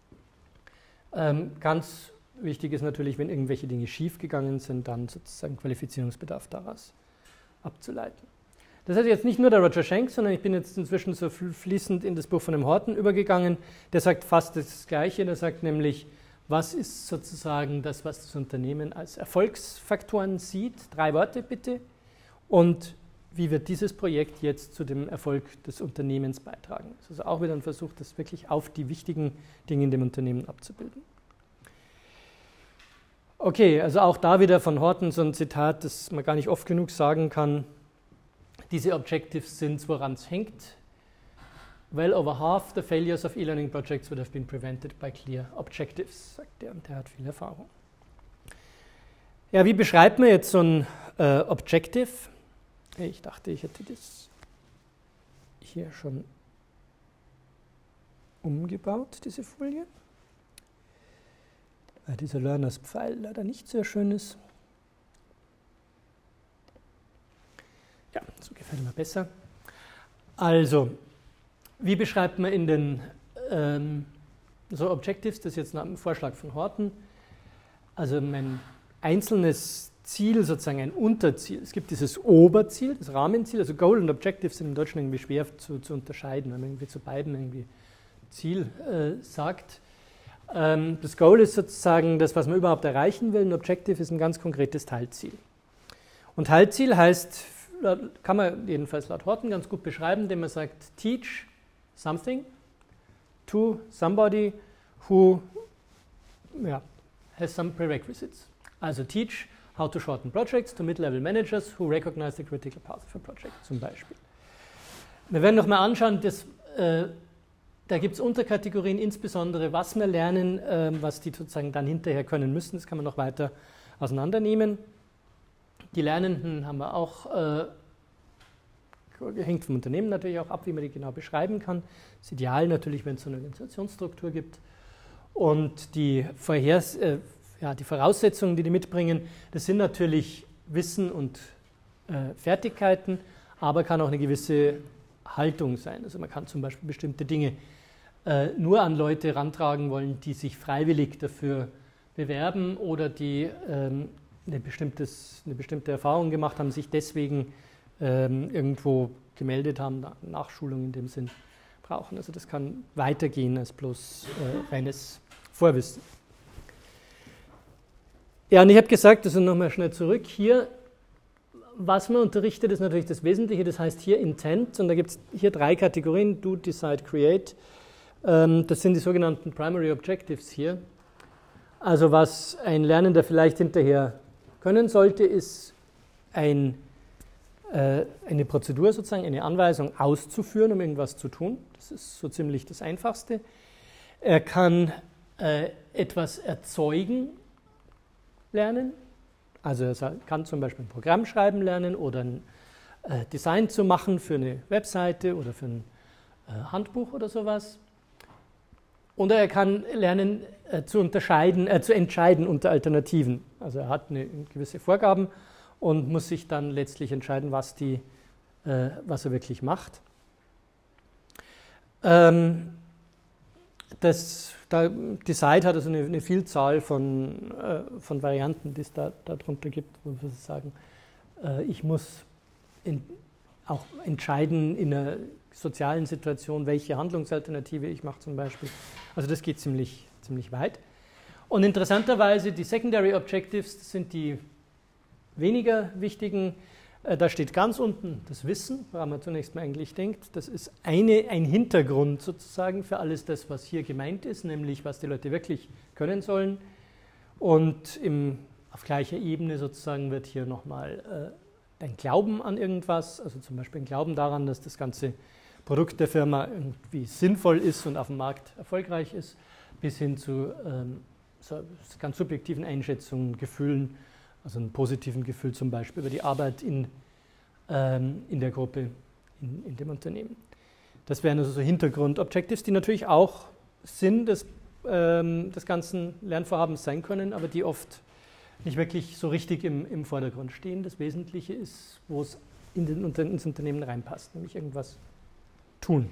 Ähm, ganz wichtig ist natürlich, wenn irgendwelche Dinge schiefgegangen sind, dann sozusagen Qualifizierungsbedarf daraus abzuleiten. Das heißt jetzt nicht nur der Roger Schenk, sondern ich bin jetzt inzwischen so fließend in das Buch von dem Horton übergegangen. Der sagt fast das Gleiche, der sagt nämlich, was ist sozusagen das, was das Unternehmen als Erfolgsfaktoren sieht? Drei Worte bitte. Und wie wird dieses Projekt jetzt zu dem Erfolg des Unternehmens beitragen? Das ist also auch wieder ein Versuch, das wirklich auf die wichtigen Dinge in dem Unternehmen abzubilden. Okay, also auch da wieder von Horton so ein Zitat, das man gar nicht oft genug sagen kann. Diese Objectives sind, woran es hängt. Well over half the failures of e-learning projects would have been prevented by clear objectives, sagt er, und der hat viel Erfahrung. Ja, wie beschreibt man jetzt so ein äh, Objective? Ich dachte, ich hätte das hier schon umgebaut, diese Folie. Weil dieser Learners-Pfeil leider nicht sehr schön ist. Ja, so gefällt mir besser. Also, wie beschreibt man in den ähm, so Objectives, das ist jetzt nach dem Vorschlag von Horton, also mein einzelnes Ziel, sozusagen ein Unterziel. Es gibt dieses Oberziel, das Rahmenziel, also Goal und Objective sind im Deutschen irgendwie schwer zu, zu unterscheiden, wenn man irgendwie zu beiden irgendwie Ziel äh, sagt. Ähm, das Goal ist sozusagen das, was man überhaupt erreichen will, ein Objective ist ein ganz konkretes Teilziel. Und Teilziel heißt, kann man jedenfalls laut Horton ganz gut beschreiben, indem man sagt, teach something to somebody who yeah, has some prerequisites. Also teach how to shorten projects to mid-level managers who recognize the critical path of a project zum Beispiel. Wir werden noch mal anschauen, dass, äh, da gibt es Unterkategorien, insbesondere was wir lernen, äh, was die sozusagen dann hinterher können müssen. Das kann man noch weiter auseinandernehmen. Die Lernenden haben wir auch, äh, hängt vom Unternehmen natürlich auch ab, wie man die genau beschreiben kann. Das ist ideal natürlich, wenn es so eine Organisationsstruktur gibt. Und die, Vorhers, äh, ja, die Voraussetzungen, die die mitbringen, das sind natürlich Wissen und äh, Fertigkeiten, aber kann auch eine gewisse Haltung sein. Also man kann zum Beispiel bestimmte Dinge äh, nur an Leute rantragen wollen, die sich freiwillig dafür bewerben oder die ähm, eine, bestimmtes, eine bestimmte Erfahrung gemacht haben, sich deswegen ähm, irgendwo gemeldet haben, Nachschulung in dem Sinn brauchen. Also das kann weitergehen als bloß äh, reines Vorwissen. Ja, und ich habe gesagt, also nochmal schnell zurück, hier, was man unterrichtet, ist natürlich das Wesentliche, das heißt hier Intent, und da gibt es hier drei Kategorien, Do, Decide, Create. Ähm, das sind die sogenannten Primary Objectives hier. Also was ein Lernender vielleicht hinterher können sollte, ist ein, äh, eine Prozedur sozusagen, eine Anweisung auszuführen, um irgendwas zu tun. Das ist so ziemlich das Einfachste. Er kann äh, etwas erzeugen lernen. Also er kann zum Beispiel ein Programm schreiben lernen oder ein äh, Design zu machen für eine Webseite oder für ein äh, Handbuch oder sowas. Oder er kann lernen äh, zu unterscheiden, äh, zu entscheiden unter Alternativen. Also er hat eine, gewisse Vorgaben und muss sich dann letztlich entscheiden, was, die, äh, was er wirklich macht. Ähm, das da, Decide hat also eine, eine Vielzahl von, äh, von Varianten, die es da darunter gibt, wo wir sagen, äh, ich muss in, auch entscheiden in einer sozialen Situation, welche Handlungsalternative ich mache zum Beispiel. Also das geht ziemlich, ziemlich weit. Und interessanterweise die Secondary Objectives, das sind die weniger wichtigen. Da steht ganz unten das Wissen, woran man zunächst mal eigentlich denkt. Das ist eine, ein Hintergrund sozusagen für alles das, was hier gemeint ist, nämlich was die Leute wirklich können sollen. Und im, auf gleicher Ebene sozusagen wird hier nochmal äh, ein Glauben an irgendwas, also zum Beispiel ein Glauben daran, dass das ganze Produkt der Firma irgendwie sinnvoll ist und auf dem Markt erfolgreich ist, bis hin zu ähm, so ganz subjektiven Einschätzungen, Gefühlen, also einem positiven Gefühl zum Beispiel über die Arbeit in, ähm, in der Gruppe, in, in dem Unternehmen. Das wären also so Hintergrund-Objectives, die natürlich auch Sinn des, ähm, des ganzen Lernvorhabens sein können, aber die oft nicht wirklich so richtig im, im Vordergrund stehen. Das Wesentliche ist, wo es in den, ins Unternehmen reinpasst, nämlich irgendwas tun.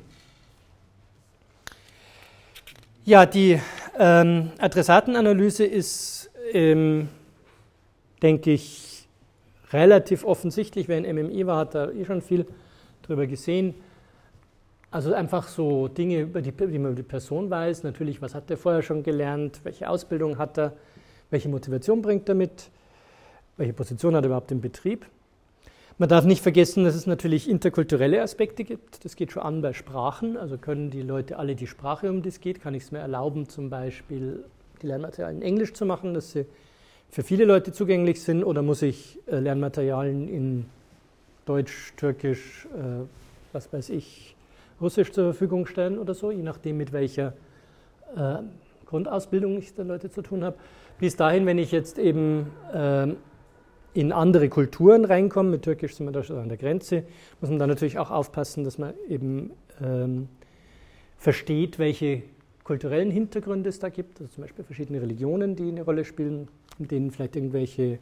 Ja, die ähm, Adressatenanalyse ist, ähm, denke ich, relativ offensichtlich. Wer in M M I war, hat da eh schon viel drüber gesehen. Also einfach so Dinge, über die, die man über die Person weiß. Natürlich, was hat er vorher schon gelernt, welche Ausbildung hat er, welche Motivation bringt er mit, welche Position hat er überhaupt im Betrieb. Man darf nicht vergessen, dass es natürlich interkulturelle Aspekte gibt. Das geht schon an bei Sprachen. Also können die Leute alle die Sprache, um die es geht, kann ich es mir erlauben, zum Beispiel die Lernmaterialien in Englisch zu machen, dass sie für viele Leute zugänglich sind, oder muss ich äh, Lernmaterialien in Deutsch, Türkisch, äh, was weiß ich, Russisch zur Verfügung stellen oder so, je nachdem, mit welcher äh, Grundausbildung ich der Leute zu tun habe. Bis dahin, wenn ich jetzt eben äh, in andere Kulturen reinkomme, mit Türkisch sind wir da schon an der Grenze, muss man da natürlich auch aufpassen, dass man eben ähm, versteht, welche kulturellen Hintergründe es da gibt, also zum Beispiel verschiedene Religionen, die eine Rolle spielen, in denen vielleicht irgendwelche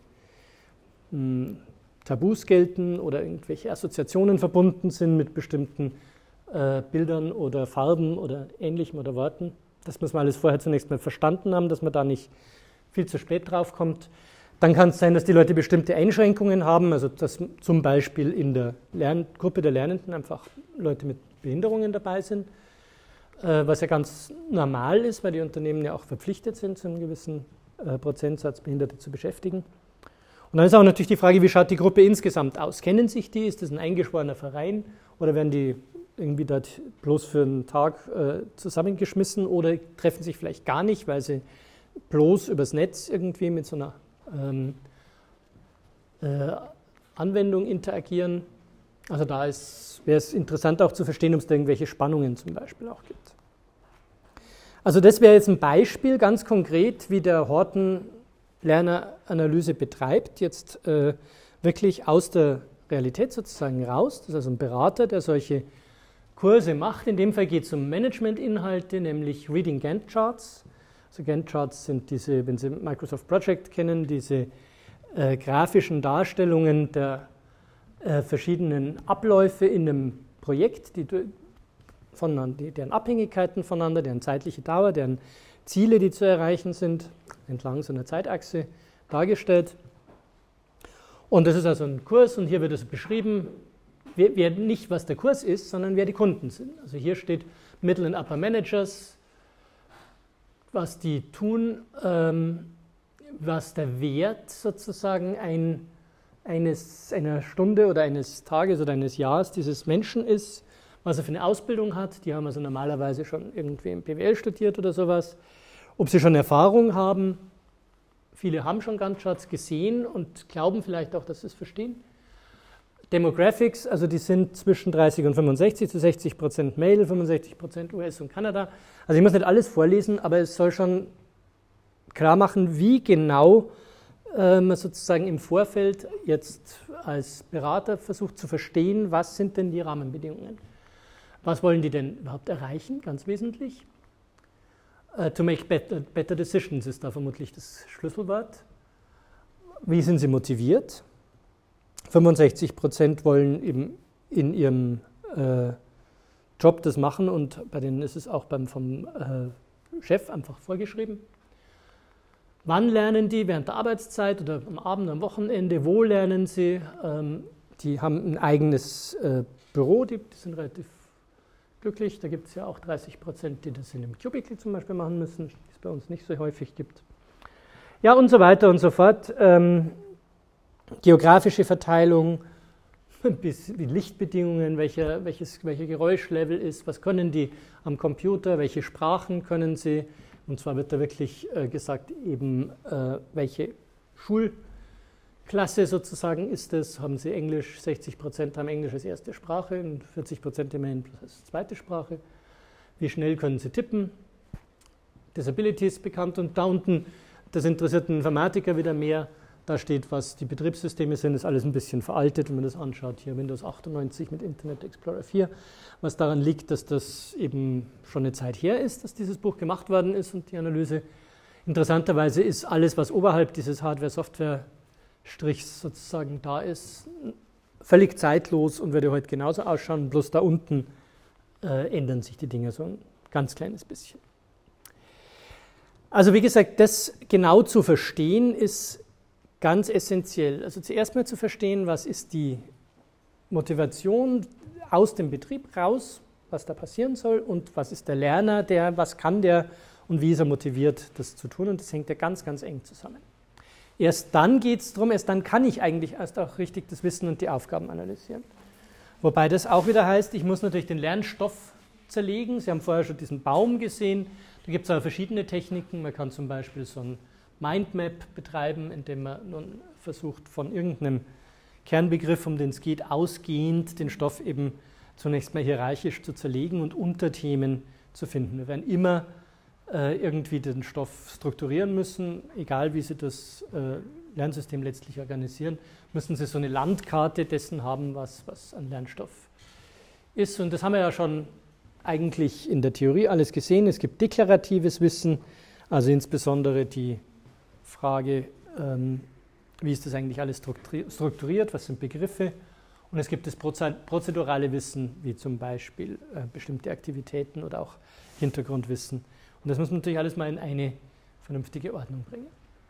mh, Tabus gelten oder irgendwelche Assoziationen verbunden sind mit bestimmten äh, Bildern oder Farben oder Ähnlichem oder Worten. Das muss man alles vorher zunächst mal verstanden haben, dass man da nicht viel zu spät drauf kommt. Dann kann es sein, dass die Leute bestimmte Einschränkungen haben, also dass zum Beispiel in der Lern- Gruppe der Lernenden einfach Leute mit Behinderungen dabei sind, äh, was ja ganz normal ist, weil die Unternehmen ja auch verpflichtet sind, zu einem gewissen äh, Prozentsatz Behinderte zu beschäftigen. Und dann ist auch natürlich die Frage, wie schaut die Gruppe insgesamt aus? Kennen sich die? Ist das ein eingeschworener Verein? Oder werden die irgendwie dort bloß für einen Tag äh, zusammengeschmissen oder treffen sich vielleicht gar nicht, weil sie bloß übers Netz irgendwie mit so einer ähm, äh, Anwendung interagieren? Also da wäre es interessant auch zu verstehen, ob es da irgendwelche Spannungen zum Beispiel auch gibt. Also das wäre jetzt ein Beispiel, ganz konkret, wie der Horton Lerneranalyse betreibt, jetzt äh, wirklich aus der Realität sozusagen raus. Das ist also ein Berater, der solche Kurse macht. In dem Fall geht es um Management-Inhalte, nämlich Reading Gantt Charts. Also Gantt Charts sind diese, wenn Sie Microsoft Project kennen, diese äh, grafischen Darstellungen der äh, verschiedenen Abläufe in einem Projekt, die, von, die, deren Abhängigkeiten voneinander, deren zeitliche Dauer, deren Ziele, die zu erreichen sind, entlang so einer Zeitachse dargestellt. Und das ist also ein Kurs und hier wird es beschrieben, wer, wer nicht was der Kurs ist, sondern wer die Kunden sind. Also hier steht Middle and Upper Managers, was die tun, ähm, was der Wert sozusagen ein, eines, einer Stunde oder eines Tages oder eines Jahres dieses Menschen ist, was er für eine Ausbildung hat. Die haben also normalerweise schon irgendwie im B W L studiert oder sowas. Ob sie schon Erfahrung haben. Viele haben schon Gantt-Charts gesehen und glauben vielleicht auch, dass sie es verstehen. Demographics, also die sind zwischen dreißig und fünfundsechzig, zu sechzig Prozent Male, fünfundsechzig Prozent U S und Kanada. Also ich muss nicht alles vorlesen, aber es soll schon klar machen, wie genau äh, man sozusagen im Vorfeld jetzt als Berater versucht zu verstehen, was sind denn die Rahmenbedingungen. Was wollen die denn überhaupt erreichen, ganz wesentlich? Uh, to make better, better decisions ist da vermutlich das Schlüsselwort. Wie sind sie motiviert? fünfundsechzig Prozent wollen eben in ihrem äh, Job das machen und bei denen ist es auch beim, vom äh, Chef einfach vorgeschrieben. Wann lernen die? Während der Arbeitszeit oder am Abend, am Wochenende? Wo lernen sie? Ähm, die haben ein eigenes äh, Büro, die, die sind relativ glücklich. Da gibt es ja auch dreißig Prozent, die das in einem Cubicle zum Beispiel machen müssen, die es bei uns nicht so häufig gibt. Ja, und so weiter und so fort. Ähm, geografische Verteilung, bis die Lichtbedingungen, welcher, welches, welcher Geräuschlevel ist, was können die am Computer, welche Sprachen können sie. Und zwar wird da wirklich äh, gesagt, eben äh, welche Schulklasse sozusagen ist es. Haben sie Englisch, sechzig Prozent haben Englisch als erste Sprache und vierzig Prozent immerhin als zweite Sprache. Wie schnell können sie tippen? Disability ist bekannt und da unten, das interessiert einen Informatiker wieder mehr. Da steht, was die Betriebssysteme sind, ist alles ein bisschen veraltet, wenn man das anschaut. Hier Windows achtundneunzig mit Internet Explorer vier, was daran liegt, dass das eben schon eine Zeit her ist, dass dieses Buch gemacht worden ist und die Analyse. Interessanterweise ist alles, was oberhalb dieses Hardware-Software-Strichs sozusagen da ist, völlig zeitlos und würde heute genauso ausschauen, bloß da unten äh, ändern sich die Dinge so ein ganz kleines bisschen. Also wie gesagt, das genau zu verstehen ist ganz essentiell. Also zuerst mal zu verstehen, was ist die Motivation aus dem Betrieb raus, was da passieren soll und was ist der Lerner, der, was kann der und wie ist er motiviert, das zu tun und das hängt ja ganz, ganz eng zusammen. Erst dann geht es darum, erst dann kann ich eigentlich erst auch richtig das Wissen und die Aufgaben analysieren. Wobei das auch wieder heißt, ich muss natürlich den Lernstoff zerlegen. Sie haben vorher schon diesen Baum gesehen, da gibt es aber verschiedene Techniken, man kann zum Beispiel so ein Mindmap betreiben, indem man nun versucht, von irgendeinem Kernbegriff, um den es geht, ausgehend den Stoff eben zunächst mal hierarchisch zu zerlegen und Unterthemen zu finden. Wir werden immer äh, irgendwie den Stoff strukturieren müssen, egal wie Sie das äh, Lernsystem letztlich organisieren, müssen Sie so eine Landkarte dessen haben, was, was an Lernstoff ist. Und das haben wir ja schon eigentlich in der Theorie alles gesehen. Es gibt deklaratives Wissen, also insbesondere die Frage, ähm, wie ist das eigentlich alles strukturiert, was sind Begriffe. Und es gibt das prozedurale Wissen, wie zum Beispiel äh, bestimmte Aktivitäten oder auch Hintergrundwissen. Und das muss man natürlich alles mal in eine vernünftige Ordnung bringen.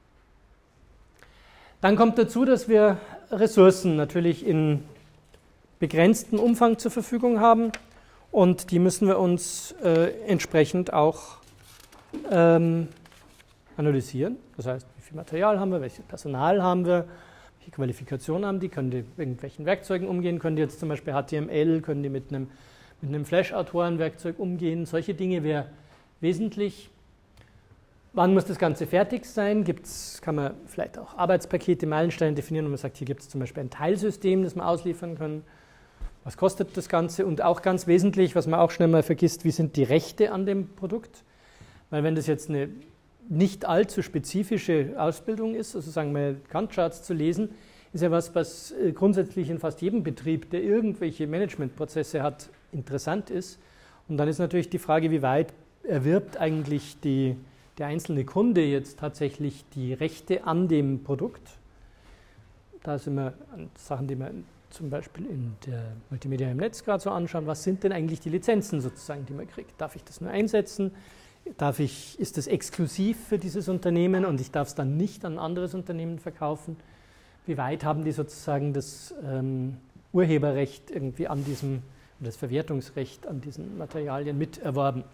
Dann kommt dazu, dass wir Ressourcen natürlich in begrenztem Umfang zur Verfügung haben und die müssen wir uns äh, entsprechend auch ähm, analysieren. Das heißt, wie viel Material haben wir, welches Personal haben wir, welche Qualifikation haben die, können die mit irgendwelchen Werkzeugen umgehen, können die jetzt zum Beispiel H T M L, können die mit einem, mit einem Flash-Autorenwerkzeug umgehen, solche Dinge wäre wesentlich. Wann muss das Ganze fertig sein? Gibt's, kann man vielleicht auch Arbeitspakete, Meilensteine definieren, und man sagt, hier gibt es zum Beispiel ein Teilsystem, das wir ausliefern können. Was kostet das Ganze? Und auch ganz wesentlich, was man auch schnell mal vergisst, wie sind die Rechte an dem Produkt? Weil wenn das jetzt eine nicht allzu spezifische Ausbildung ist, also sagen wir Gantt-Charts zu lesen, ist ja was, was grundsätzlich in fast jedem Betrieb, der irgendwelche Managementprozesse hat, interessant ist. Und dann ist natürlich die Frage, wie weit erwirbt eigentlich die, der einzelne Kunde jetzt tatsächlich die Rechte an dem Produkt. Da sind wir an Sachen, die wir zum Beispiel in der Multimedia im Netz gerade so anschauen. Was sind denn eigentlich die Lizenzen sozusagen, die man kriegt? Darf ich das nur einsetzen? Darf ich, ist das exklusiv für dieses Unternehmen und ich darf es dann nicht an ein anderes Unternehmen verkaufen? Wie weit haben die sozusagen das ähm, Urheberrecht irgendwie an diesem, das Verwertungsrecht an diesen Materialien miterworben?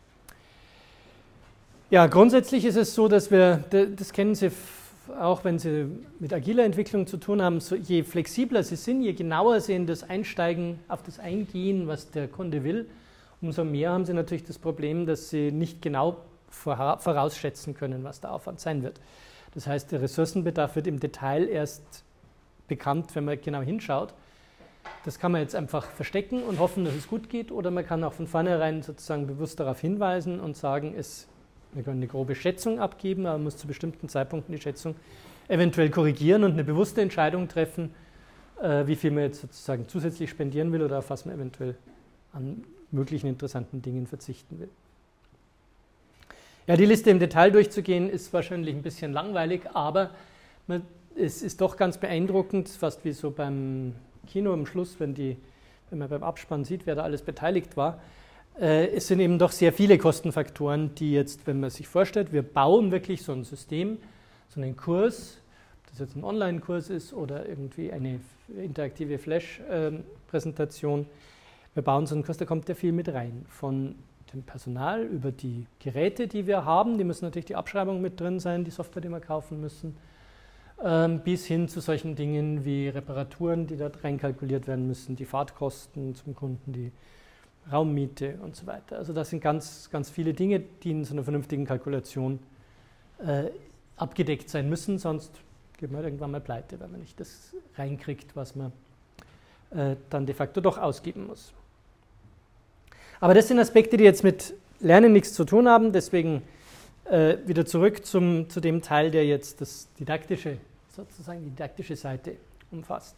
Ja, grundsätzlich ist es so, dass wir, das kennen Sie auch, wenn Sie mit agiler Entwicklung zu tun haben, so je flexibler Sie sind, je genauer Sie in das Einsteigen, auf das eingehen, was der Kunde will, umso mehr haben Sie natürlich das Problem, dass Sie nicht genau vorausschätzen können, was der Aufwand sein wird. Das heißt, der Ressourcenbedarf wird im Detail erst bekannt, wenn man genau hinschaut. Das kann man jetzt einfach verstecken und hoffen, dass es gut geht, oder man kann auch von vornherein sozusagen bewusst darauf hinweisen und sagen, es, wir können eine grobe Schätzung abgeben, aber man muss zu bestimmten Zeitpunkten die Schätzung eventuell korrigieren und eine bewusste Entscheidung treffen, äh, wie viel man jetzt sozusagen zusätzlich spendieren will oder auf was man eventuell an möglichen interessanten Dingen verzichten will. Ja, die Liste im Detail durchzugehen ist wahrscheinlich ein bisschen langweilig, aber man, es ist doch ganz beeindruckend, fast wie so beim Kino am Schluss, wenn, die, wenn man beim Abspann sieht, wer da alles beteiligt war. Äh, es sind eben doch sehr viele Kostenfaktoren, die jetzt, wenn man sich vorstellt, wir bauen wirklich so ein System, so einen Kurs, ob das jetzt ein Online-Kurs ist oder irgendwie eine interaktive Flash-Präsentation, wir bauen so einen Kurs, da kommt ja viel mit rein, von dem Personal über die Geräte, die wir haben, die müssen natürlich die Abschreibung mit drin sein, die Software, die wir kaufen müssen, ähm, bis hin zu solchen Dingen wie Reparaturen, die da reinkalkuliert werden müssen, die Fahrtkosten zum Kunden, die Raummiete und so weiter. Also das sind ganz, ganz viele Dinge, die in so einer vernünftigen Kalkulation äh, abgedeckt sein müssen, sonst geht man irgendwann mal pleite, wenn man nicht das reinkriegt, was man äh, dann de facto doch ausgeben muss. Aber das sind Aspekte, die jetzt mit Lernen nichts zu tun haben, deswegen äh, wieder zurück zum, zu dem Teil, der jetzt das didaktische, sozusagen die didaktische Seite umfasst.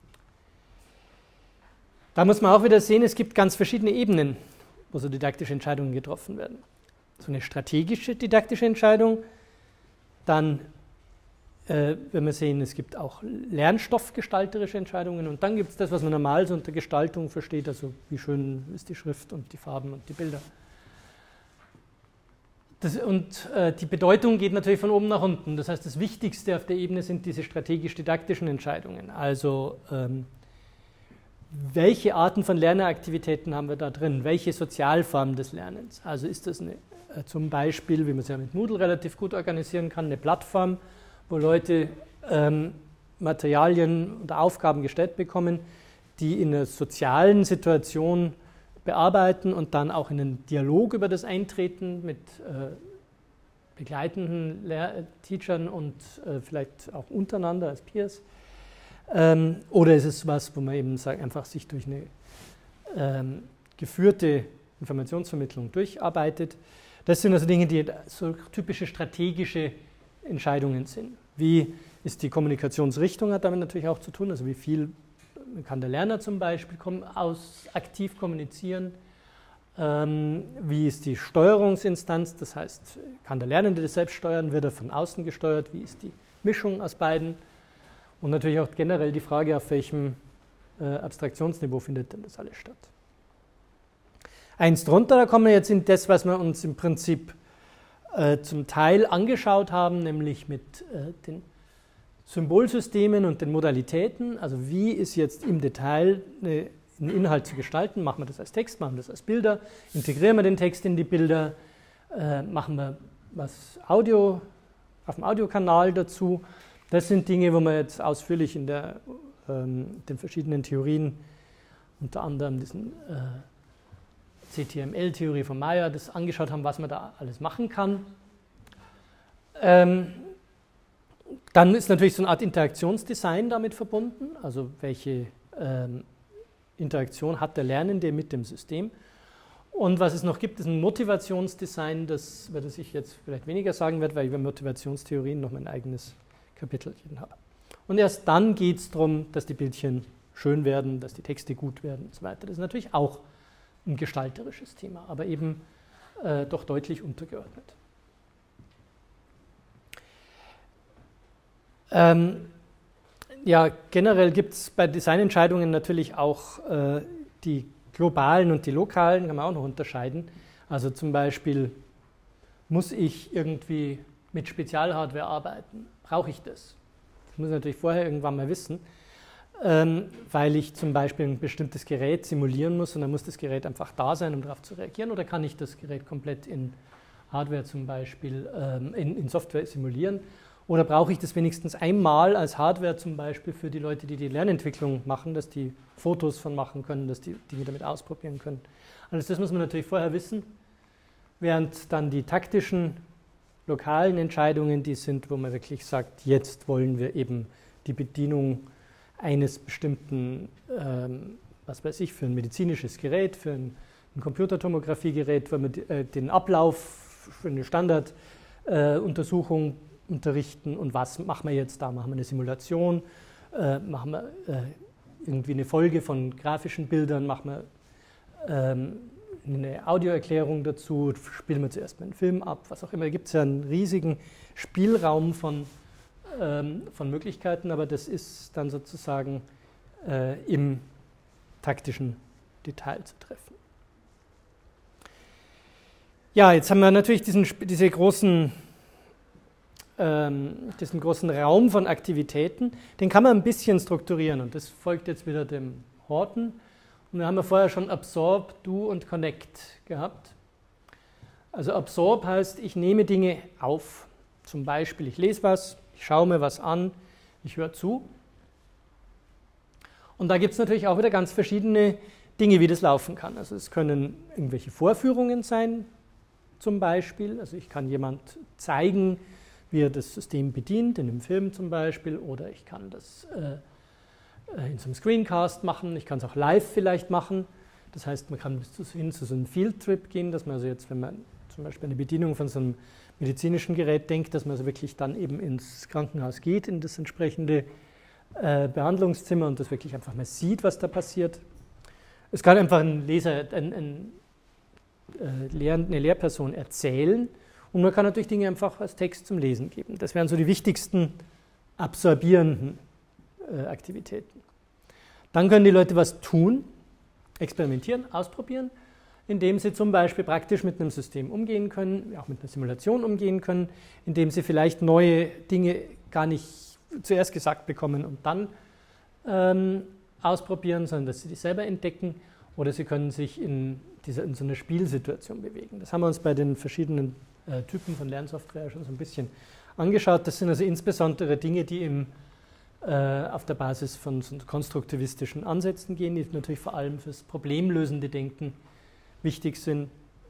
Da muss man auch wieder sehen, es gibt ganz verschiedene Ebenen, wo so didaktische Entscheidungen getroffen werden. So eine strategische didaktische Entscheidung, dann, äh, wenn wir sehen, es gibt auch lernstoffgestalterische Entscheidungen und dann gibt es das, was man normal so unter Gestaltung versteht, also wie schön ist die Schrift und die Farben und die Bilder. Das, und äh, die Bedeutung geht natürlich von oben nach unten. Das heißt, das Wichtigste auf der Ebene sind diese strategisch-didaktischen Entscheidungen. Also ähm, welche Arten von Lernaktivitäten haben wir da drin? Welche Sozialformen des Lernens? Also ist das eine, äh, zum Beispiel, wie man es ja mit Moodle relativ gut organisieren kann, eine Plattform, wo Leute ähm, Materialien oder Aufgaben gestellt bekommen, die in einer sozialen Situation bearbeiten und dann auch in einen Dialog über das eintreten mit äh, begleitenden Lehr Teachern und äh, vielleicht auch untereinander als Peers. Ähm, oder ist es was, wo man eben sagt, einfach sich durch eine ähm, geführte Informationsvermittlung durcharbeitet. Das sind also Dinge, die so typische strategische Entscheidungen sind. Wie ist die Kommunikationsrichtung, hat damit natürlich auch zu tun, also wie viel kann der Lerner zum Beispiel aus, aktiv kommunizieren, ähm, wie ist die Steuerungsinstanz, das heißt, kann der Lernende das selbst steuern, wird er von außen gesteuert, wie ist die Mischung aus beiden und natürlich auch generell die Frage, auf welchem äh, Abstraktionsniveau findet denn das alles statt. Eins drunter, da kommen wir jetzt in das, was wir uns im Prinzip äh, zum Teil angeschaut haben, nämlich mit äh, den Symbolsystemen und den Modalitäten. Also wie ist jetzt im Detail eine, einen Inhalt zu gestalten? Machen wir das als Text, machen wir das als Bilder, integrieren wir den Text in die Bilder, äh, machen wir was Audio auf dem Audiokanal dazu. Das sind Dinge, wo wir jetzt ausführlich in der, ähm, den verschiedenen Theorien, unter anderem diesen äh, C T M L-Theorie von Meyer, das angeschaut haben, was man da alles machen kann. Ähm, dann ist natürlich so eine Art Interaktionsdesign damit verbunden, also welche ähm, Interaktion hat der Lernende mit dem System. Und was es noch gibt, ist ein Motivationsdesign, das werde ich jetzt vielleicht weniger sagen werde, weil ich über Motivationstheorien noch mein eigenes Kapitelchen habe. Und erst dann geht es darum, dass die Bildchen schön werden, dass die Texte gut werden und so weiter. Das ist natürlich auch ein gestalterisches Thema, aber eben äh, doch deutlich untergeordnet. Ähm, ja, generell gibt es bei Designentscheidungen natürlich auch äh, die globalen und die lokalen, kann man auch noch unterscheiden. Also zum Beispiel, muss ich irgendwie mit Spezialhardware arbeiten? Brauche ich das? Das muss ich natürlich vorher irgendwann mal wissen. Ähm, weil ich zum Beispiel ein bestimmtes Gerät simulieren muss und dann muss das Gerät einfach da sein, um darauf zu reagieren, oder kann ich das Gerät komplett in Hardware zum Beispiel, ähm, in, in Software simulieren, oder brauche ich das wenigstens einmal als Hardware zum Beispiel für die Leute, die die Lernentwicklung machen, dass die Fotos von machen können, dass die Dinge damit ausprobieren können. Also das muss man natürlich vorher wissen, während dann die taktischen, lokalen Entscheidungen, die sind, wo man wirklich sagt, jetzt wollen wir eben die Bedienung eines bestimmten, ähm, was weiß ich, für ein medizinisches Gerät, für ein, ein Computertomographiegerät, wo wir äh, den Ablauf für eine Standarduntersuchung äh, unterrichten und was machen wir jetzt da? Machen wir eine Simulation, äh, machen wir äh, irgendwie eine Folge von grafischen Bildern, machen wir ähm, eine Audioerklärung dazu, spielen wir zuerst mal einen Film ab, was auch immer. Da gibt es ja einen riesigen Spielraum von von Möglichkeiten, aber das ist dann sozusagen äh, im taktischen Detail zu treffen. Ja, jetzt haben wir natürlich diesen, diese großen, ähm, diesen großen Raum von Aktivitäten, den kann man ein bisschen strukturieren und das folgt jetzt wieder dem Horton. Und wir haben ja vorher schon Absorb, Do und Connect gehabt. Also Absorb heißt, ich nehme Dinge auf. Zum Beispiel, ich lese was, ich schaue mir was an, ich höre zu. Und da gibt es natürlich auch wieder ganz verschiedene Dinge, wie das laufen kann. Also es können irgendwelche Vorführungen sein, zum Beispiel. Also ich kann jemand zeigen, wie er das System bedient, in einem Film zum Beispiel, oder ich kann das äh, in so einem Screencast machen, ich kann es auch live vielleicht machen. Das heißt, man kann bis hin zu so einem Fieldtrip gehen, dass man also jetzt, wenn man zum Beispiel eine Bedienung von so einem medizinischen Gerät denkt, dass man also wirklich dann eben ins Krankenhaus geht, in das entsprechende äh, Behandlungszimmer und das wirklich einfach mal sieht, was da passiert. Es kann einfach ein Leser, ein, ein, äh, Lehr eine Lehrperson erzählen und man kann natürlich Dinge einfach als Text zum Lesen geben. Das wären so die wichtigsten absorbierenden äh, Aktivitäten. Dann können die Leute was tun, experimentieren, ausprobieren, indem sie zum Beispiel praktisch mit einem System umgehen können, auch mit einer Simulation umgehen können, indem sie vielleicht neue Dinge gar nicht zuerst gesagt bekommen und dann ähm, ausprobieren, sondern dass sie die selber entdecken, oder sie können sich in, dieser, in so einer Spielsituation bewegen. Das haben wir uns bei den verschiedenen äh, Typen von Lernsoftware schon so ein bisschen angeschaut. Das sind also insbesondere Dinge, die im, äh, auf der Basis von so konstruktivistischen Ansätzen gehen, die natürlich vor allem fürs problemlösende Denken wichtig sind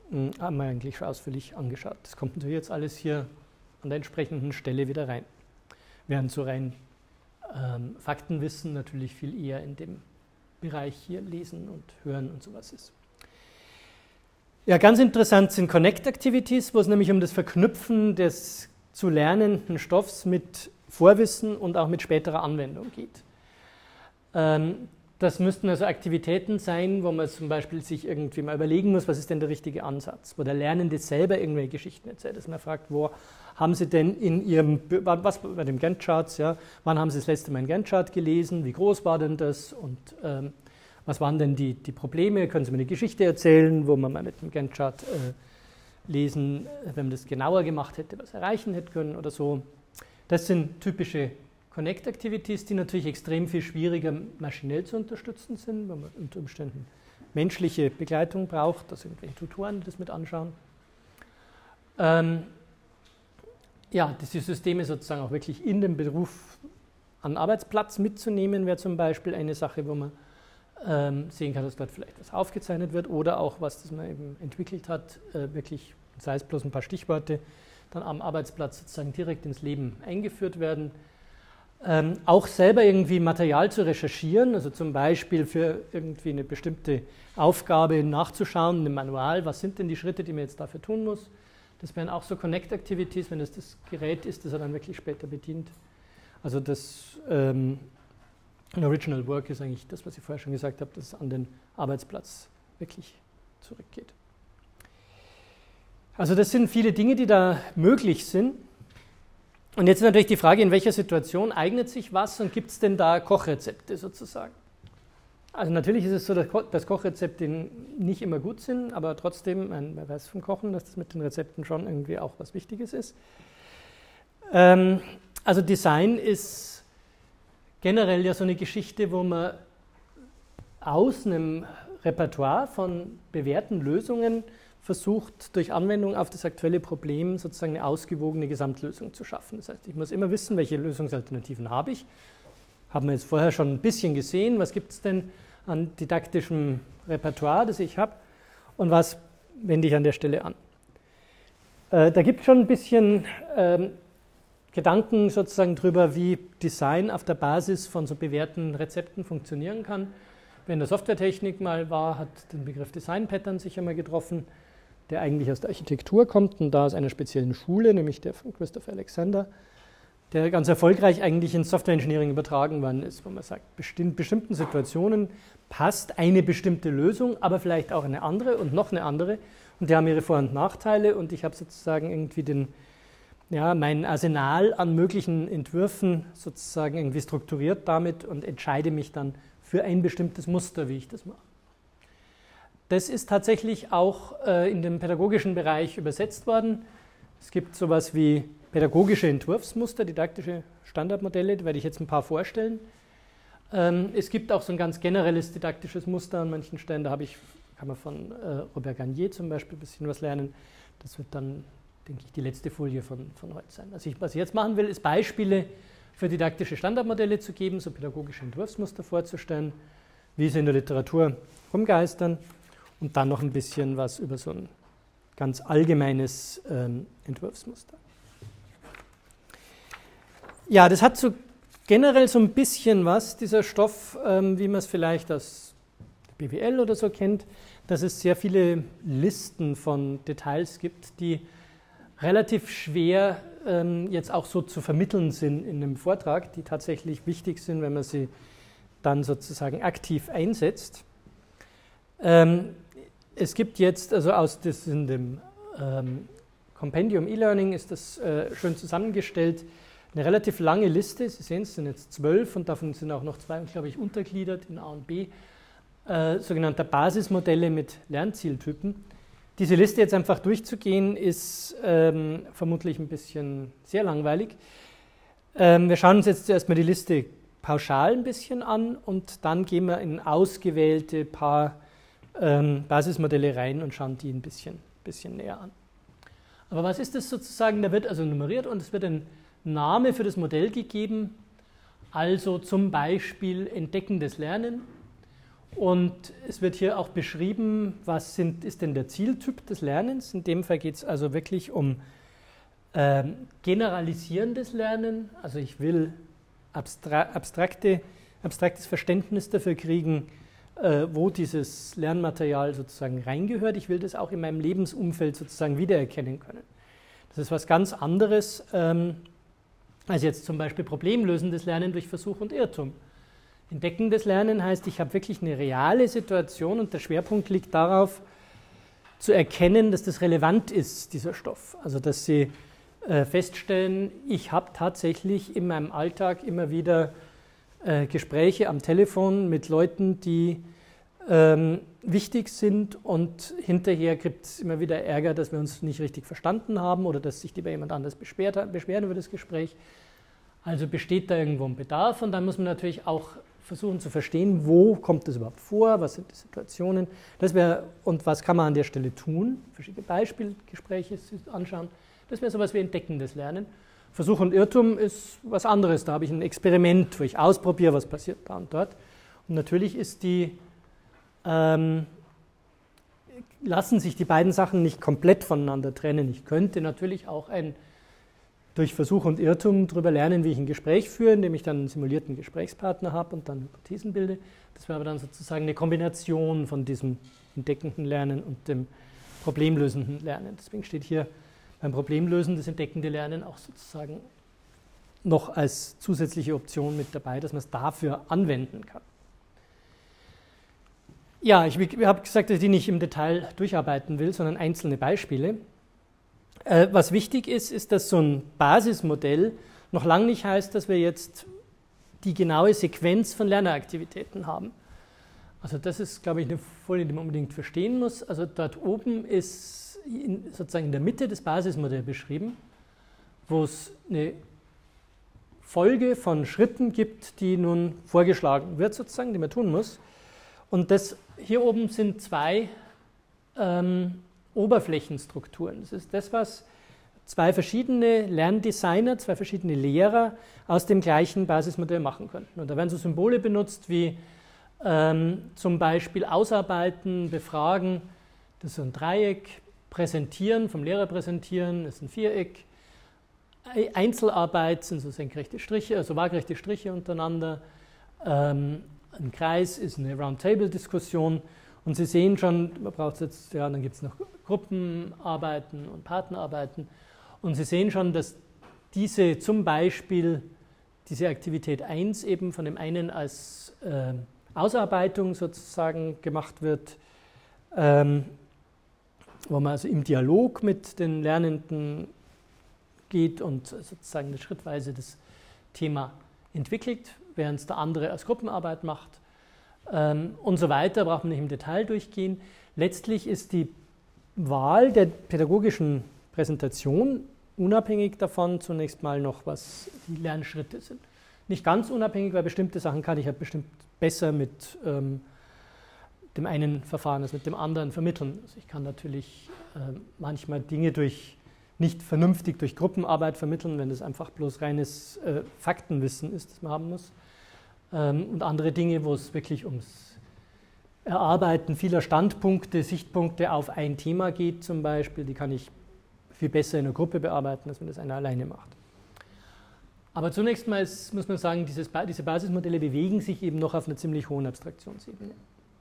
mh, haben wir eigentlich schon ausführlich angeschaut. Das kommt natürlich jetzt alles hier an der entsprechenden Stelle wieder rein. Während so rein ähm, Faktenwissen natürlich viel eher in dem Bereich hier Lesen und Hören und sowas ist. Ja, ganz interessant sind Connect-Activities, wo es nämlich um das Verknüpfen des zu lernenden Stoffs mit Vorwissen und auch mit späterer Anwendung geht. Ähm, das müssten also Aktivitäten sein, wo man zum Beispiel sich irgendwie mal überlegen muss, was ist denn der richtige Ansatz, wo der Lernende selber irgendwelche Geschichten erzählt, dass man fragt, wo haben Sie denn in Ihrem, was bei dem Gantt-Charts, ja, wann haben Sie das letzte Mal einen Gantt-Chart gelesen, wie groß war denn das und ähm, was waren denn die, die Probleme, können Sie mir eine Geschichte erzählen, wo man mal mit dem Gantt-Chart äh, lesen, wenn man das genauer gemacht hätte, was erreichen hätte können oder so. Das sind typische Connect-Activities, die natürlich extrem viel schwieriger maschinell zu unterstützen sind, weil man unter Umständen menschliche Begleitung braucht, dass irgendwelche Tutoren das mit anschauen. Ähm, ja, diese Systeme sozusagen auch wirklich in den Beruf an Arbeitsplatz mitzunehmen, wäre zum Beispiel eine Sache, wo man ähm, sehen kann, dass dort vielleicht was aufgezeichnet wird oder auch was, das man eben entwickelt hat, äh, wirklich, sei es bloß ein paar Stichworte, dann am Arbeitsplatz sozusagen direkt ins Leben eingeführt werden. Ähm, auch selber irgendwie Material zu recherchieren, also zum Beispiel für irgendwie eine bestimmte Aufgabe nachzuschauen, in einem Manual, was sind denn die Schritte, die man jetzt dafür tun muss. Das wären auch so Connect-Activities, wenn es das Gerät ist, das er dann wirklich später bedient. Also das ähm, Original Work ist eigentlich das, was ich vorher schon gesagt habe, dass es an den Arbeitsplatz wirklich zurückgeht. Also das sind viele Dinge, die da möglich sind. Und jetzt ist natürlich die Frage, in welcher Situation eignet sich was und gibt es denn da Kochrezepte sozusagen? Also natürlich ist es so, dass Kochrezepte nicht immer gut sind, aber trotzdem, man weiß vom Kochen, dass das mit den Rezepten schon irgendwie auch was Wichtiges ist. Ähm, also Design ist generell ja so eine Geschichte, wo man aus einem Repertoire von bewährten Lösungen versucht, durch Anwendung auf das aktuelle Problem sozusagen eine ausgewogene Gesamtlösung zu schaffen. Das heißt, ich muss immer wissen, welche Lösungsalternativen habe ich. Haben wir jetzt vorher schon ein bisschen gesehen, was gibt es denn an didaktischem Repertoire, das ich habe, und was wende ich an der Stelle an. Äh, da gibt es schon ein bisschen ähm, Gedanken sozusagen drüber, wie Design auf der Basis von so bewährten Rezepten funktionieren kann. Wer in der Softwaretechnik mal war, hat den Begriff Design Pattern sicher mal getroffen, der eigentlich aus der Architektur kommt und da aus einer speziellen Schule, nämlich der von Christopher Alexander, der ganz erfolgreich eigentlich in Software Engineering übertragen worden ist, wo man sagt, in bestimmten Situationen passt eine bestimmte Lösung, aber vielleicht auch eine andere und noch eine andere und die haben ihre Vor- und Nachteile und ich habe sozusagen irgendwie den, ja, mein Arsenal an möglichen Entwürfen sozusagen irgendwie strukturiert damit und entscheide mich dann für ein bestimmtes Muster, wie ich das mache. Das ist tatsächlich auch äh, in dem pädagogischen Bereich übersetzt worden. Es gibt sowas wie pädagogische Entwurfsmuster, didaktische Standardmodelle, da werde ich jetzt ein paar vorstellen. Ähm, es gibt auch so ein ganz generelles didaktisches Muster an manchen Stellen, da habe ich, kann man von äh, Robert Garnier zum Beispiel ein bisschen was lernen. Das wird dann, denke ich, die letzte Folie von, von heute sein. Also ich, was ich jetzt machen will, ist Beispiele für didaktische Standardmodelle zu geben, so pädagogische Entwurfsmuster vorzustellen, wie sie in der Literatur rumgeistern und dann noch ein bisschen was über so ein ganz allgemeines ähm, Entwurfsmuster. Ja, das hat so generell so ein bisschen was, dieser Stoff, ähm, wie man es vielleicht aus B W L oder so kennt, dass es sehr viele Listen von Details gibt, die relativ schwer ähm, jetzt auch so zu vermitteln sind in einem Vortrag, die tatsächlich wichtig sind, wenn man sie dann sozusagen aktiv einsetzt. Ähm, es gibt jetzt, also aus das in dem ähm, Compendium E-Learning ist das äh, schön zusammengestellt, eine relativ lange Liste, Sie sehen es sind jetzt zwölf und davon sind auch noch zwei, glaube ich, untergliedert in A und B, äh, sogenannter Basismodelle mit Lernzieltypen. Diese Liste jetzt einfach durchzugehen, ist ähm, vermutlich ein bisschen sehr langweilig. Ähm, wir schauen uns jetzt zuerst mal die Liste pauschal ein bisschen an und dann gehen wir in ausgewählte paar ähm, Basismodelle rein und schauen die ein bisschen, bisschen näher an. Aber was ist das sozusagen? Da wird also nummeriert und es wird ein Name für das Modell gegeben, also zum Beispiel entdeckendes Lernen Und es wird hier auch beschrieben, was sind, ist denn der Zieltyp des Lernens. In dem Fall geht es also wirklich um ähm, generalisierendes Lernen. Also ich will abstra abstrakte, abstraktes Verständnis dafür kriegen, äh, wo dieses Lernmaterial sozusagen reingehört. Ich will das auch in meinem Lebensumfeld sozusagen wiedererkennen können. Das ist was ganz anderes ähm, als jetzt zum Beispiel problemlösendes Lernen durch Versuch und Irrtum. Entdeckendes Lernen heißt, ich habe wirklich eine reale Situation und der Schwerpunkt liegt darauf, zu erkennen, dass das relevant ist, dieser Stoff. Also dass Sie äh, feststellen, ich habe tatsächlich in meinem Alltag immer wieder äh, Gespräche am Telefon mit Leuten, die ähm, wichtig sind und hinterher gibt es immer wieder Ärger, dass wir uns nicht richtig verstanden haben oder dass sich über jemand anders beschwert hat, beschweren über das Gespräch. Also besteht da irgendwo ein Bedarf und dann muss man natürlich auch versuchen zu verstehen, wo kommt das überhaupt vor, was sind die Situationen, das wär, und was kann man an der Stelle tun, verschiedene Beispielgespräche anschauen, das wäre sowas wie entdeckendes Lernen. Versuch und Irrtum ist was anderes, da habe ich ein Experiment, wo ich ausprobiere, was passiert da und dort. Und natürlich ist die, ähm, lassen sich die beiden Sachen nicht komplett voneinander trennen. Ich könnte natürlich auch ein durch Versuch und Irrtum darüber lernen, wie ich ein Gespräch führe, indem ich dann einen simulierten Gesprächspartner habe und dann Hypothesen bilde. Das wäre aber dann sozusagen eine Kombination von diesem entdeckenden Lernen und dem problemlösenden Lernen. Deswegen steht hier beim Problemlösen das entdeckende Lernen auch sozusagen noch als zusätzliche Option mit dabei, dass man es dafür anwenden kann. Ja, ich, ich habe gesagt, dass ich die nicht im Detail durcharbeiten will, sondern einzelne Beispiele. Was wichtig ist, ist, dass so ein Basismodell noch lange nicht heißt, dass wir jetzt die genaue Sequenz von Lerneraktivitäten haben. Also das ist, glaube ich, eine Folie, die man unbedingt verstehen muss. Also dort oben ist in, sozusagen in der Mitte das Basismodell beschrieben, wo es eine Folge von Schritten gibt, die nun vorgeschlagen wird, sozusagen, die man tun muss. Und das hier oben sind zwei ähm, Oberflächenstrukturen. Das ist das, was zwei verschiedene Lerndesigner, zwei verschiedene Lehrer aus dem gleichen Basismodell machen könnten. Und da werden so Symbole benutzt wie ähm, zum Beispiel Ausarbeiten, Befragen, das ist so ein Dreieck, Präsentieren, vom Lehrer präsentieren, das ist ein Viereck, Einzelarbeit sind so senkrechte Striche, also waagerechte Striche untereinander, ähm, ein Kreis ist eine Roundtable-Diskussion. Und Sie sehen schon, man braucht jetzt, ja, dann gibt es noch Gruppenarbeiten und Partnerarbeiten. Und Sie sehen schon, dass diese zum Beispiel, diese Aktivität eins eben von dem einen als äh, Ausarbeitung sozusagen gemacht wird, ähm, wo man also im Dialog mit den Lernenden geht und sozusagen schrittweise das Thema entwickelt, während es der andere als Gruppenarbeit macht. Und so weiter, braucht man nicht im Detail durchgehen. Letztlich ist die Wahl der pädagogischen Präsentation unabhängig davon zunächst mal noch, was die Lernschritte sind. Nicht ganz unabhängig, weil bestimmte Sachen kann ich ja bestimmt besser mit ähm, dem einen Verfahren als mit dem anderen vermitteln. Also ich kann natürlich äh, manchmal Dinge durch nicht vernünftig durch Gruppenarbeit vermitteln, wenn das einfach bloß reines äh, Faktenwissen ist, das man haben muss. Und andere Dinge, wo es wirklich ums Erarbeiten vieler Standpunkte, Sichtpunkte auf ein Thema geht zum Beispiel, die kann ich viel besser in einer Gruppe bearbeiten, als wenn das einer alleine macht. Aber zunächst mal ist, muss man sagen, dieses, diese Basismodelle bewegen sich eben noch auf einer ziemlich hohen Abstraktionsebene.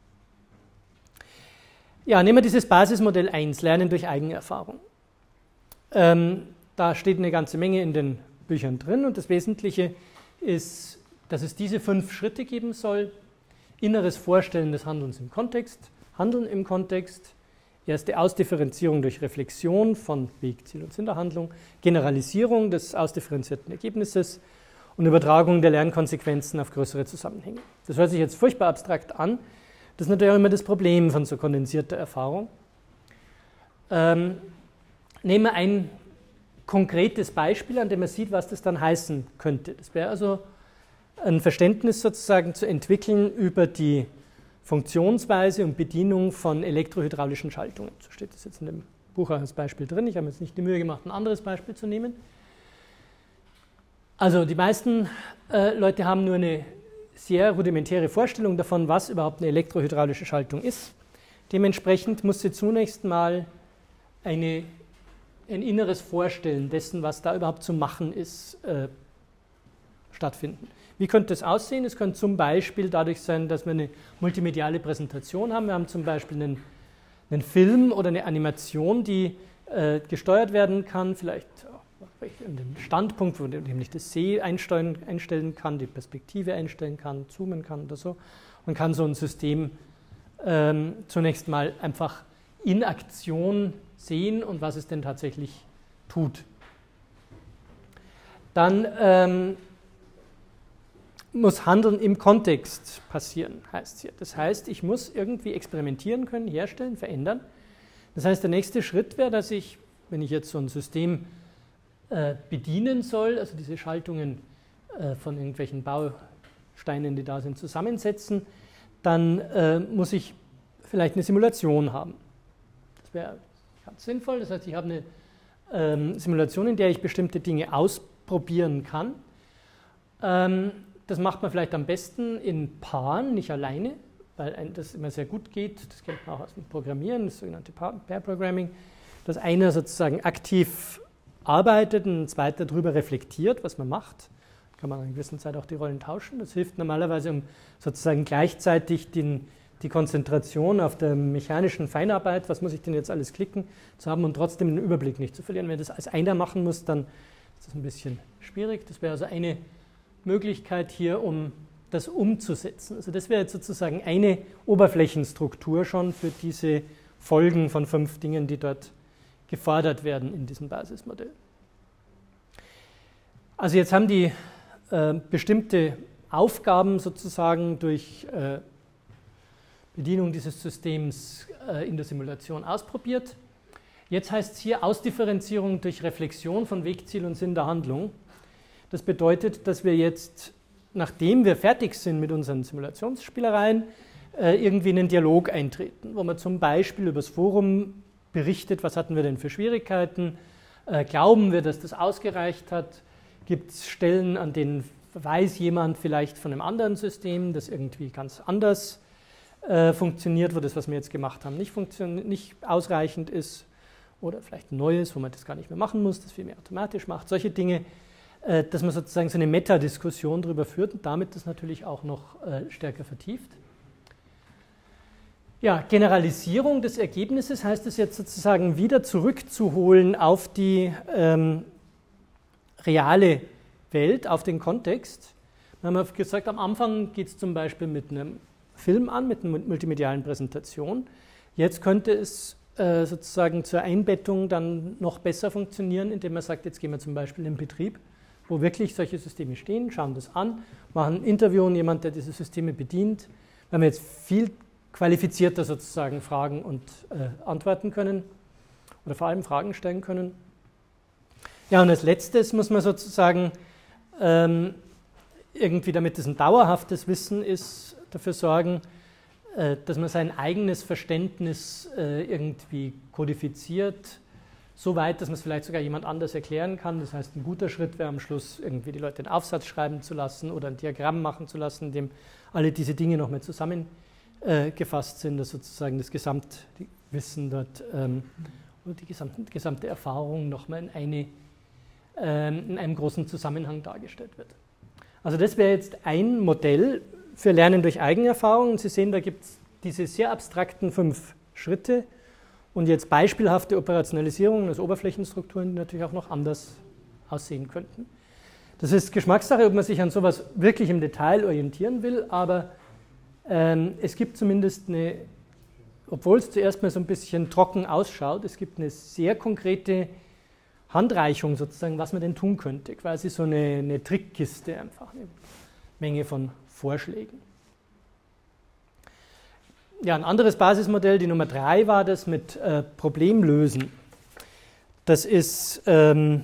Ja, nehmen wir dieses Basismodell eins, Lernen durch Eigenerfahrung. Ähm, da steht eine ganze Menge in den Büchern drin und das Wesentliche ist, dass es diese fünf Schritte geben soll. Inneres Vorstellen des Handelns im Kontext, Handeln im Kontext, erste Ausdifferenzierung durch Reflexion von Weg, Ziel und Sinn der Handlung, Generalisierung des ausdifferenzierten Ergebnisses und Übertragung der Lernkonsequenzen auf größere Zusammenhänge. Das hört sich jetzt furchtbar abstrakt an. Das ist natürlich auch immer das Problem von so kondensierter Erfahrung. Ähm, nehmen wir ein konkretes Beispiel, an dem man sieht, was das dann heißen könnte. Das wäre also ein Verständnis sozusagen zu entwickeln über die Funktionsweise und Bedienung von elektrohydraulischen Schaltungen. So steht das jetzt in dem Buch als Beispiel drin. Ich habe mir jetzt nicht die Mühe gemacht, ein anderes Beispiel zu nehmen. Also die meisten äh, Leute haben nur eine sehr rudimentäre Vorstellung davon, was überhaupt eine elektrohydraulische Schaltung ist. Dementsprechend muss sie zunächst mal eine, ein inneres Vorstellen dessen, was da überhaupt zu machen ist, äh, stattfinden. Wie könnte es aussehen? Es könnte zum Beispiel dadurch sein, dass wir eine multimediale Präsentation haben. Wir haben zum Beispiel einen, einen Film oder eine Animation, die äh, gesteuert werden kann, vielleicht den Standpunkt, wo nämlich das See einstellen, einstellen kann, die Perspektive einstellen kann, zoomen kann oder so. Man kann so ein System ähm, zunächst mal einfach in Aktion sehen und was es denn tatsächlich tut. Dann ähm, muss Handeln im Kontext passieren, heißt es hier. Das heißt, ich muss irgendwie experimentieren können, herstellen, verändern. Das heißt, der nächste Schritt wäre, dass ich, wenn ich jetzt so ein System äh, bedienen soll, also diese Schaltungen äh, von irgendwelchen Bausteinen, die da sind, zusammensetzen, dann äh, muss ich vielleicht eine Simulation haben. Das wäre ganz sinnvoll. Das heißt, ich habe eine ähm, Simulation, in der ich bestimmte Dinge ausprobieren kann. Ähm, Das macht man vielleicht am besten in Paaren, nicht alleine, weil das immer sehr gut geht. Das kennt man auch aus dem Programmieren, das sogenannte Pair Programming, dass einer sozusagen aktiv arbeitet und ein zweiter darüber reflektiert, was man macht. Da kann man in einer gewissen Zeit auch die Rollen tauschen. Das hilft normalerweise, um sozusagen gleichzeitig den, die Konzentration auf der mechanischen Feinarbeit, was muss ich denn jetzt alles klicken, zu haben und trotzdem den Überblick nicht zu verlieren. Wenn das als einer machen muss, dann ist das ein bisschen schwierig. Das wäre also eine Möglichkeit hier, um das umzusetzen. Also das wäre jetzt sozusagen eine Oberflächenstruktur schon für diese Folgen von fünf Dingen, die dort gefordert werden in diesem Basismodell. Also jetzt haben die äh, bestimmte Aufgaben sozusagen durch äh, Bedienung dieses Systems äh, in der Simulation ausprobiert. Jetzt heißt es hier Ausdifferenzierung durch Reflexion von Weg, Ziel und Sinn der Handlung. Das bedeutet, dass wir jetzt, nachdem wir fertig sind mit unseren Simulationsspielereien, irgendwie in einen Dialog eintreten, wo man zum Beispiel über das Forum berichtet, was hatten wir denn für Schwierigkeiten, glauben wir, dass das ausgereicht hat, gibt es Stellen, an denen weiß jemand vielleicht von einem anderen System, das irgendwie ganz anders funktioniert, wo das, was wir jetzt gemacht haben, nicht, nicht ausreichend ist oder vielleicht ein neues, wo man das gar nicht mehr machen muss, das viel mehr automatisch macht, solche Dinge, dass man sozusagen so eine Metadiskussion darüber führt und damit das natürlich auch noch äh, stärker vertieft. Ja, Generalisierung des Ergebnisses heißt es jetzt sozusagen wieder zurückzuholen auf die ähm, reale Welt, auf den Kontext. Wir haben gesagt, am Anfang geht es zum Beispiel mit einem Film an, mit einer multimedialen Präsentation. Jetzt könnte es äh, sozusagen zur Einbettung dann noch besser funktionieren, indem man sagt, jetzt gehen wir zum Beispiel in den Betrieb, wo wirklich solche Systeme stehen, schauen das an, machen ein Interview und jemand, der diese Systeme bedient, weil wir jetzt viel qualifizierter sozusagen Fragen und äh, antworten können oder vor allem Fragen stellen können. Ja, und als letztes muss man sozusagen ähm, irgendwie, damit es ein dauerhaftes Wissen ist, dafür sorgen, äh, dass man sein eigenes Verständnis äh, irgendwie kodifiziert, so weit, dass man es vielleicht sogar jemand anders erklären kann. Das heißt, ein guter Schritt wäre am Schluss, irgendwie die Leute einen Aufsatz schreiben zu lassen oder ein Diagramm machen zu lassen, in dem alle diese Dinge nochmal zusammengefasst äh, sind, dass sozusagen das Gesamtwissen dort ähm, und die gesamte, gesamte Erfahrung nochmal in, eine, ähm, in einem großen Zusammenhang dargestellt wird. Also das wäre jetzt ein Modell für Lernen durch Eigenerfahrung. Und Sie sehen, da gibt es diese sehr abstrakten fünf Schritte, und jetzt beispielhafte Operationalisierungen aus Oberflächenstrukturen, die natürlich auch noch anders aussehen könnten. Das ist Geschmackssache, ob man sich an sowas wirklich im Detail orientieren will, aber ähm, es gibt zumindest eine, obwohl es zuerst mal so ein bisschen trocken ausschaut, es gibt eine sehr konkrete Handreichung sozusagen, was man denn tun könnte, quasi so eine, eine Trickkiste einfach, eine Menge von Vorschlägen. Ja, ein anderes Basismodell, die Nummer drei, war das mit äh, Problemlösen. Das ist ähm,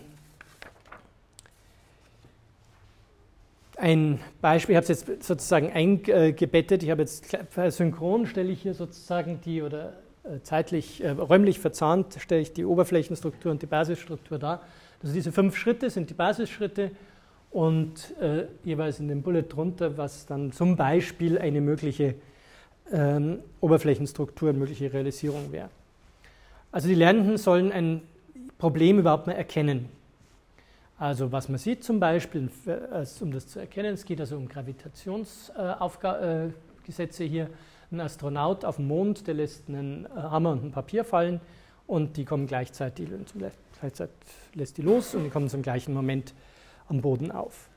ein Beispiel, ich habe es jetzt sozusagen eingebettet, ich habe jetzt synchron, stelle ich hier sozusagen die, oder äh, zeitlich, äh, räumlich verzahnt, stelle ich die Oberflächenstruktur und die Basisstruktur dar. Also diese fünf Schritte sind die Basisschritte und äh, jeweils in dem Bullet drunter, was dann zum Beispiel eine mögliche ähm, Oberflächenstruktur, eine mögliche Realisierung wäre. Also die Lernenden sollen ein Problem überhaupt mal erkennen. Also was man sieht zum Beispiel, um das zu erkennen, es geht also um Gravitationsgesetze hier. Ein Astronaut auf dem Mond, der lässt einen Hammer und ein Papier fallen und die kommen gleichzeitig, gleichzeitig lässt die los und die kommen zum gleichen Moment am Boden auf.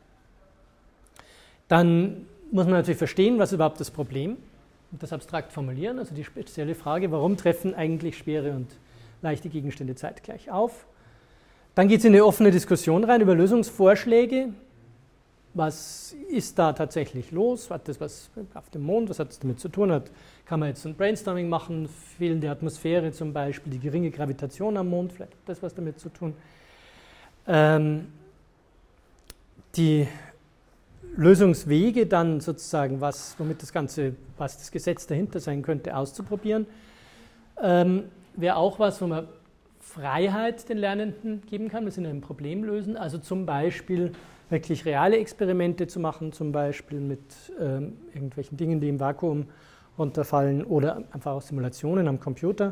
Dann muss man natürlich verstehen, was ist überhaupt das Problem und das abstrakt formulieren, also die spezielle Frage, warum treffen eigentlich schwere und leichte Gegenstände zeitgleich auf. Dann geht es in eine offene Diskussion rein über Lösungsvorschläge. Was ist da tatsächlich los? Hat das was auf dem Mond, was hat es damit zu tun? Hat, kann man jetzt ein Brainstorming machen? Fehlende Atmosphäre zum Beispiel, die geringe Gravitation am Mond, vielleicht hat das was damit zu tun. Ähm, die Lösungswege dann sozusagen, was, womit das Ganze, was das Gesetz dahinter sein könnte, auszuprobieren, ähm, wäre auch was, wo man Freiheit den Lernenden geben kann, wir sind ein Problem lösen, also zum Beispiel wirklich reale Experimente zu machen, zum Beispiel mit ähm, irgendwelchen Dingen, die im Vakuum runterfallen oder einfach auch Simulationen am Computer.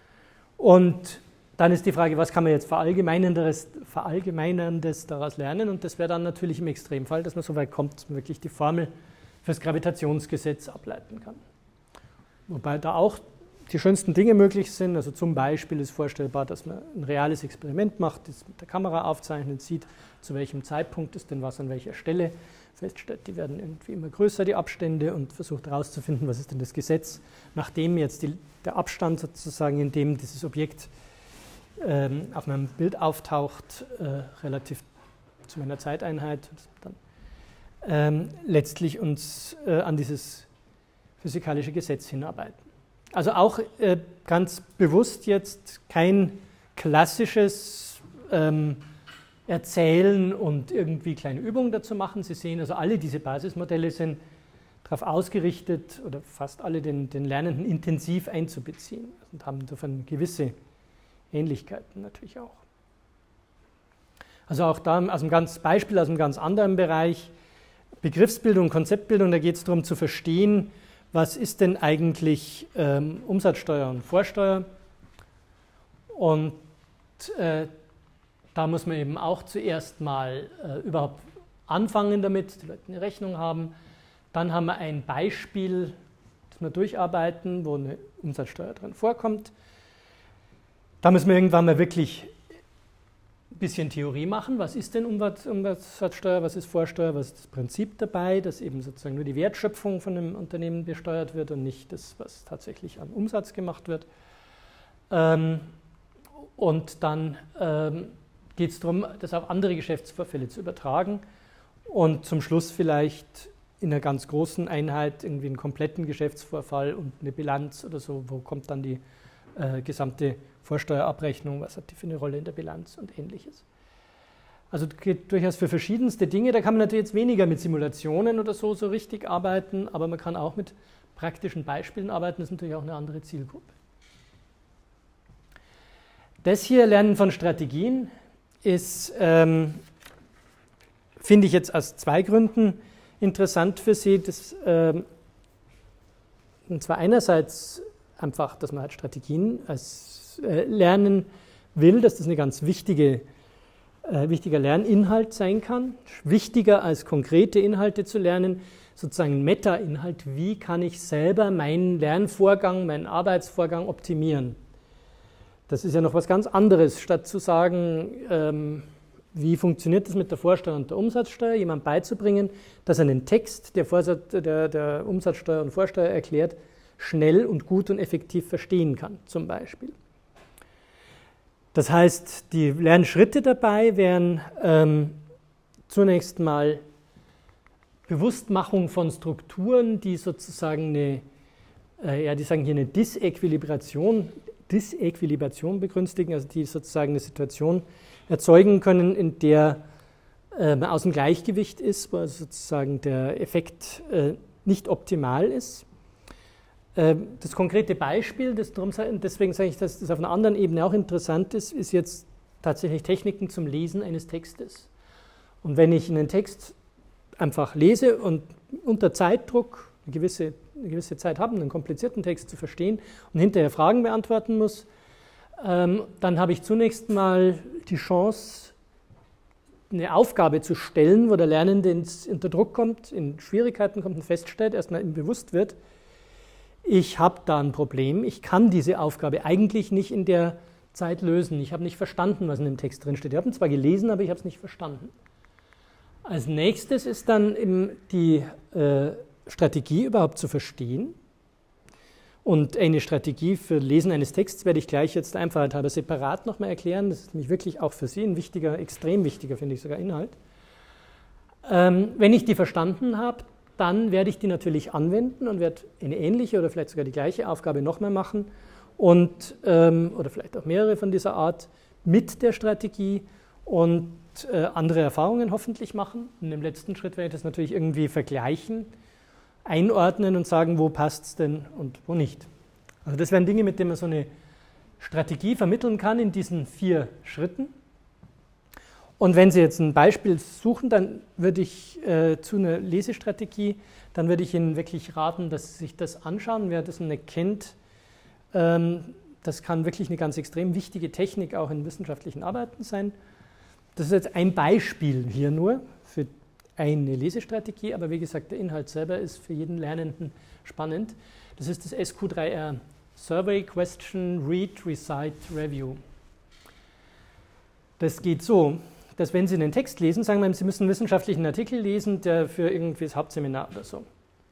Und dann ist die Frage, was kann man jetzt Verallgemeinerndes, Verallgemeinerndes daraus lernen? Und das wäre dann natürlich im Extremfall, dass man so weit kommt, dass man wirklich die Formel für das Gravitationsgesetz ableiten kann. Wobei da auch die schönsten Dinge möglich sind. Also zum Beispiel ist vorstellbar, dass man ein reales Experiment macht, das mit der Kamera aufzeichnet, sieht, zu welchem Zeitpunkt ist denn was an welcher Stelle, feststellt, die werden irgendwie immer größer, die Abstände, und versucht herauszufinden, was ist denn das Gesetz, nachdem jetzt die, der Abstand sozusagen, in dem dieses Objekt ähm, auf meinem Bild auftaucht, äh, relativ zu meiner Zeiteinheit, dann ähm, letztlich uns äh, an dieses physikalische Gesetz hinarbeiten. Also auch äh, ganz bewusst jetzt kein klassisches ähm, Erzählen und irgendwie kleine Übungen dazu machen. Sie sehen, also alle diese Basismodelle sind darauf ausgerichtet, oder fast alle, den, den Lernenden intensiv einzubeziehen und haben davon gewisse Ähnlichkeiten natürlich auch. Also auch da aus einem ganz Beispiel aus einem ganz anderen Bereich, Begriffsbildung, Konzeptbildung, da geht es darum zu verstehen, was ist denn eigentlich ähm, Umsatzsteuer und Vorsteuer? Und äh, da muss man eben auch zuerst mal äh, überhaupt anfangen damit, die Leute eine Rechnung haben. Dann haben wir ein Beispiel, das wir durcharbeiten, wo eine Umsatzsteuer drin vorkommt. Da müssen wir irgendwann mal wirklich ein bisschen Theorie machen. Was ist denn Umsatzsteuer, was ist Vorsteuer, was ist das Prinzip dabei, dass eben sozusagen nur die Wertschöpfung von einem Unternehmen besteuert wird und nicht das, was tatsächlich an Umsatz gemacht wird. Ähm, und dann ähm, geht es darum, das auf andere Geschäftsvorfälle zu übertragen und zum Schluss vielleicht in einer ganz großen Einheit irgendwie einen kompletten Geschäftsvorfall und eine Bilanz oder so, wo kommt dann die äh, gesamte Vorsteuerabrechnung, was hat die für eine Rolle in der Bilanz und Ähnliches. Also das geht durchaus für verschiedenste Dinge. Da kann man natürlich jetzt weniger mit Simulationen oder so so richtig arbeiten, aber man kann auch mit praktischen Beispielen arbeiten. Das ist natürlich auch eine andere Zielgruppe. Das hier, Lernen von Strategien, ist, ähm, finde ich jetzt aus zwei Gründen interessant für Sie. Das, ähm, und zwar einerseits einfach, dass man halt Strategien als äh, lernen will, dass das eine ganz wichtige, äh, wichtiger Lerninhalt sein kann. Wichtiger als konkrete Inhalte zu lernen, sozusagen ein Meta-Inhalt, wie kann ich selber meinen Lernvorgang, meinen Arbeitsvorgang optimieren. Das ist ja noch was ganz anderes, statt zu sagen, ähm, wie funktioniert das mit der Vorsteuer und der Umsatzsteuer, jemand beizubringen, dass er einen Text, der, Vorsatz, der, der Umsatzsteuer und Vorsteuer erklärt, schnell und gut und effektiv verstehen kann, zum Beispiel. Das heißt, die Lernschritte dabei wären ähm, zunächst mal Bewusstmachung von Strukturen, die sozusagen eine, äh, ja, die sagen hier eine Disequilibration, Disequilibration begünstigen, also die sozusagen eine Situation erzeugen können, in der äh, man aus dem Gleichgewicht ist, wo also sozusagen der Effekt äh, nicht optimal ist. Äh, das konkrete Beispiel, das darum, deswegen sage ich, dass das auf einer anderen Ebene auch interessant ist, ist jetzt tatsächlich Techniken zum Lesen eines Textes. Und wenn ich einen Text einfach lese und unter Zeitdruck eine gewisse, eine gewisse Zeit habe, einen komplizierten Text zu verstehen und hinterher Fragen beantworten muss, ähm, dann habe ich zunächst mal die Chance, eine Aufgabe zu stellen, wo der Lernende unter Druck kommt, in Schwierigkeiten kommt und feststellt, erstmal ihm bewusst wird, ich habe da ein Problem, ich kann diese Aufgabe eigentlich nicht in der Zeit lösen. Ich habe nicht verstanden, was in dem Text drinsteht. Ich habe ihn zwar gelesen, aber ich habe es nicht verstanden. Als nächstes ist dann eben die äh, Strategie überhaupt zu verstehen. Und eine Strategie für Lesen eines Texts werde ich gleich jetzt der Einfachheit halber separat nochmal erklären. Das ist nämlich wirklich auch für Sie ein wichtiger, extrem wichtiger, finde ich sogar, Inhalt. Ähm, wenn ich die verstanden habe, dann werde ich die natürlich anwenden und werde eine ähnliche oder vielleicht sogar die gleiche Aufgabe nochmal machen und, ähm, oder vielleicht auch mehrere von dieser Art mit der Strategie und äh, andere Erfahrungen hoffentlich machen. Und im letzten Schritt werde ich das natürlich irgendwie vergleichen, einordnen und sagen, wo passt es denn und wo nicht. Also das wären Dinge, mit denen man so eine Strategie vermitteln kann in diesen vier Schritten. Und wenn Sie jetzt ein Beispiel suchen, dann würde ich äh, zu einer Lesestrategie, dann würde ich Ihnen wirklich raten, dass Sie sich das anschauen. Wer das nicht kennt, ähm, das kann wirklich eine ganz extrem wichtige Technik auch in wissenschaftlichen Arbeiten sein. Das ist jetzt ein Beispiel hier nur für eine Lesestrategie, aber wie gesagt, der Inhalt selber ist für jeden Lernenden spannend. Das ist das S Q drei R, Survey, Question, Read, Recite, Review. Das geht so, dass wenn Sie einen Text lesen, sagen wir, Sie müssen einen wissenschaftlichen Artikel lesen, der für irgendwie das Hauptseminar oder so.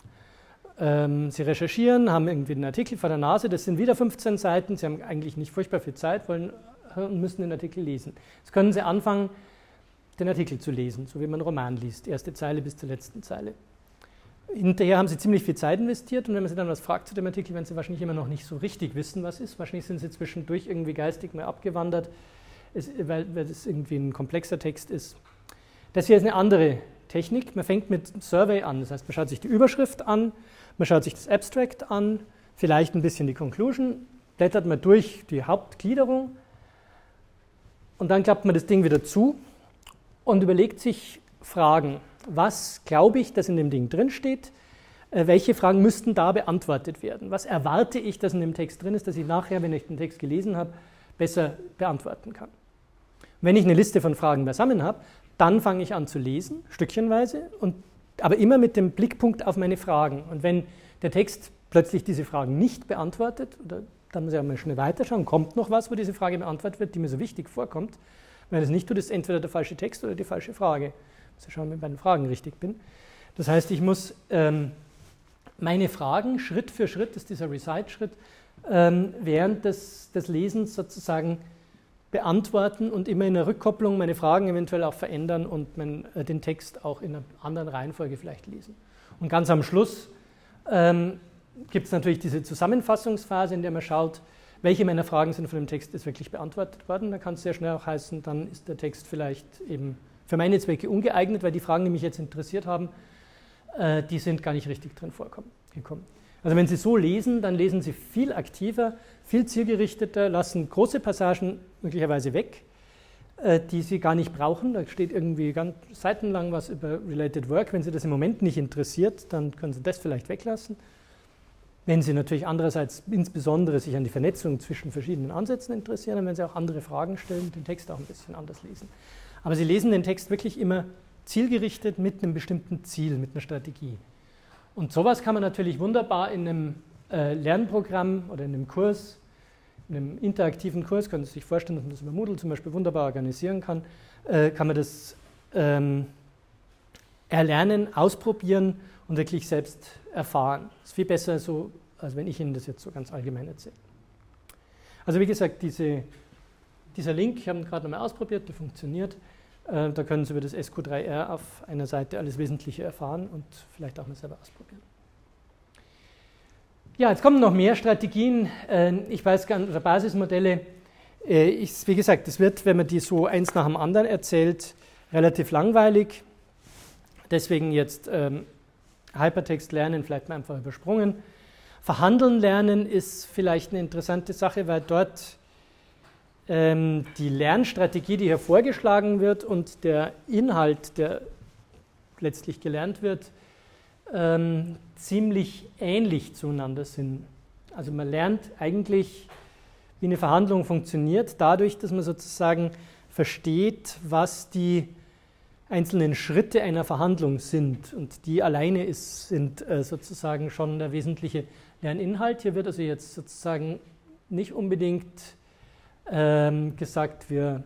Ähm, Sie recherchieren, haben irgendwie einen Artikel vor der Nase, das sind wieder fünfzehn Seiten, Sie haben eigentlich nicht furchtbar viel Zeit, wollen und müssen den Artikel lesen. Jetzt können Sie anfangen, den Artikel zu lesen, so wie man einen Roman liest, erste Zeile bis zur letzten Zeile. Hinterher haben Sie ziemlich viel Zeit investiert und wenn man Sie dann was fragt zu dem Artikel, werden Sie wahrscheinlich immer noch nicht so richtig wissen, was ist. Wahrscheinlich sind Sie zwischendurch irgendwie geistig mal abgewandert, es, weil, weil das irgendwie ein komplexer Text ist. Das hier ist eine andere Technik. Man fängt mit Survey an, das heißt, man schaut sich die Überschrift an, man schaut sich das Abstract an, vielleicht ein bisschen die Conclusion, blättert man durch die Hauptgliederung und dann klappt man das Ding wieder zu und überlegt sich Fragen. Was glaube ich, dass in dem Ding drinsteht? Äh, welche Fragen müssten da beantwortet werden? Was erwarte ich, dass in dem Text drin ist, dass ich nachher, wenn ich den Text gelesen habe, besser beantworten kann? Wenn ich eine Liste von Fragen beisammen habe, dann fange ich an zu lesen, stückchenweise, und, aber immer mit dem Blickpunkt auf meine Fragen. Und wenn der Text plötzlich diese Fragen nicht beantwortet, oder, dann muss ich auch mal schnell weiterschauen, kommt noch was, wo diese Frage beantwortet wird, die mir so wichtig vorkommt. Wenn es nicht tut, ist entweder der falsche Text oder die falsche Frage. Ich muss schauen, ob ich bei den Fragen richtig bin. Das heißt, ich muss ähm, meine Fragen Schritt für Schritt, das ist dieser Recite-Schritt, ähm, während des, des Lesens sozusagen beantworten und immer in der Rückkopplung meine Fragen eventuell auch verändern und mein, äh, den Text auch in einer anderen Reihenfolge vielleicht lesen. Und ganz am Schluss ähm, gibt es natürlich diese Zusammenfassungsphase, in der man schaut, welche meiner Fragen sind von dem Text ist wirklich beantwortet worden. Da kann es sehr schnell auch heißen, dann ist der Text vielleicht eben für meine Zwecke ungeeignet, weil die Fragen, die mich jetzt interessiert haben, äh, die sind gar nicht richtig drin vorgekommen. Also wenn Sie so lesen, dann lesen Sie viel aktiver, viel zielgerichteter, lassen große Passagen möglicherweise weg, äh, die Sie gar nicht brauchen. Da steht irgendwie ganz seitenlang was über Related Work. Wenn Sie das im Moment nicht interessiert, dann können Sie das vielleicht weglassen. Wenn Sie natürlich andererseits insbesondere sich an die Vernetzung zwischen verschiedenen Ansätzen interessieren, dann werden Sie auch andere Fragen stellen, den Text auch ein bisschen anders lesen. Aber Sie lesen den Text wirklich immer zielgerichtet mit einem bestimmten Ziel, mit einer Strategie. Und sowas kann man natürlich wunderbar in einem äh, Lernprogramm oder in einem Kurs, in einem interaktiven Kurs, können Sie sich vorstellen, dass man das über Moodle zum Beispiel wunderbar organisieren kann, äh, kann man das ähm, erlernen, ausprobieren und wirklich selbst erfahren. Das ist viel besser so, als wenn ich Ihnen das jetzt so ganz allgemein erzähle. Also wie gesagt, diese, dieser Link, ich habe ihn gerade nochmal ausprobiert, der funktioniert. Äh, da können Sie über das S Q drei R auf einer Seite alles Wesentliche erfahren und vielleicht auch mal selber ausprobieren. Ja, jetzt kommen noch mehr Strategien. Äh, ich weiß gar nicht, oder Basismodelle. Äh, ich, wie gesagt, es wird, wenn man die so eins nach dem anderen erzählt, relativ langweilig. Deswegen jetzt ähm, Hypertext lernen, vielleicht mal einfach übersprungen. Verhandeln lernen ist vielleicht eine interessante Sache, weil dort ähm, die Lernstrategie, die hier vorgeschlagen wird, und der Inhalt, der letztlich gelernt wird, ähm, ziemlich ähnlich zueinander sind. Also man lernt eigentlich, wie eine Verhandlung funktioniert, dadurch, dass man sozusagen versteht, was die einzelnen Schritte einer Verhandlung sind. Und die alleine ist, sind äh, sozusagen schon der wesentliche Lerninhalt. Hier wird also jetzt sozusagen nicht unbedingt ähm, gesagt, wir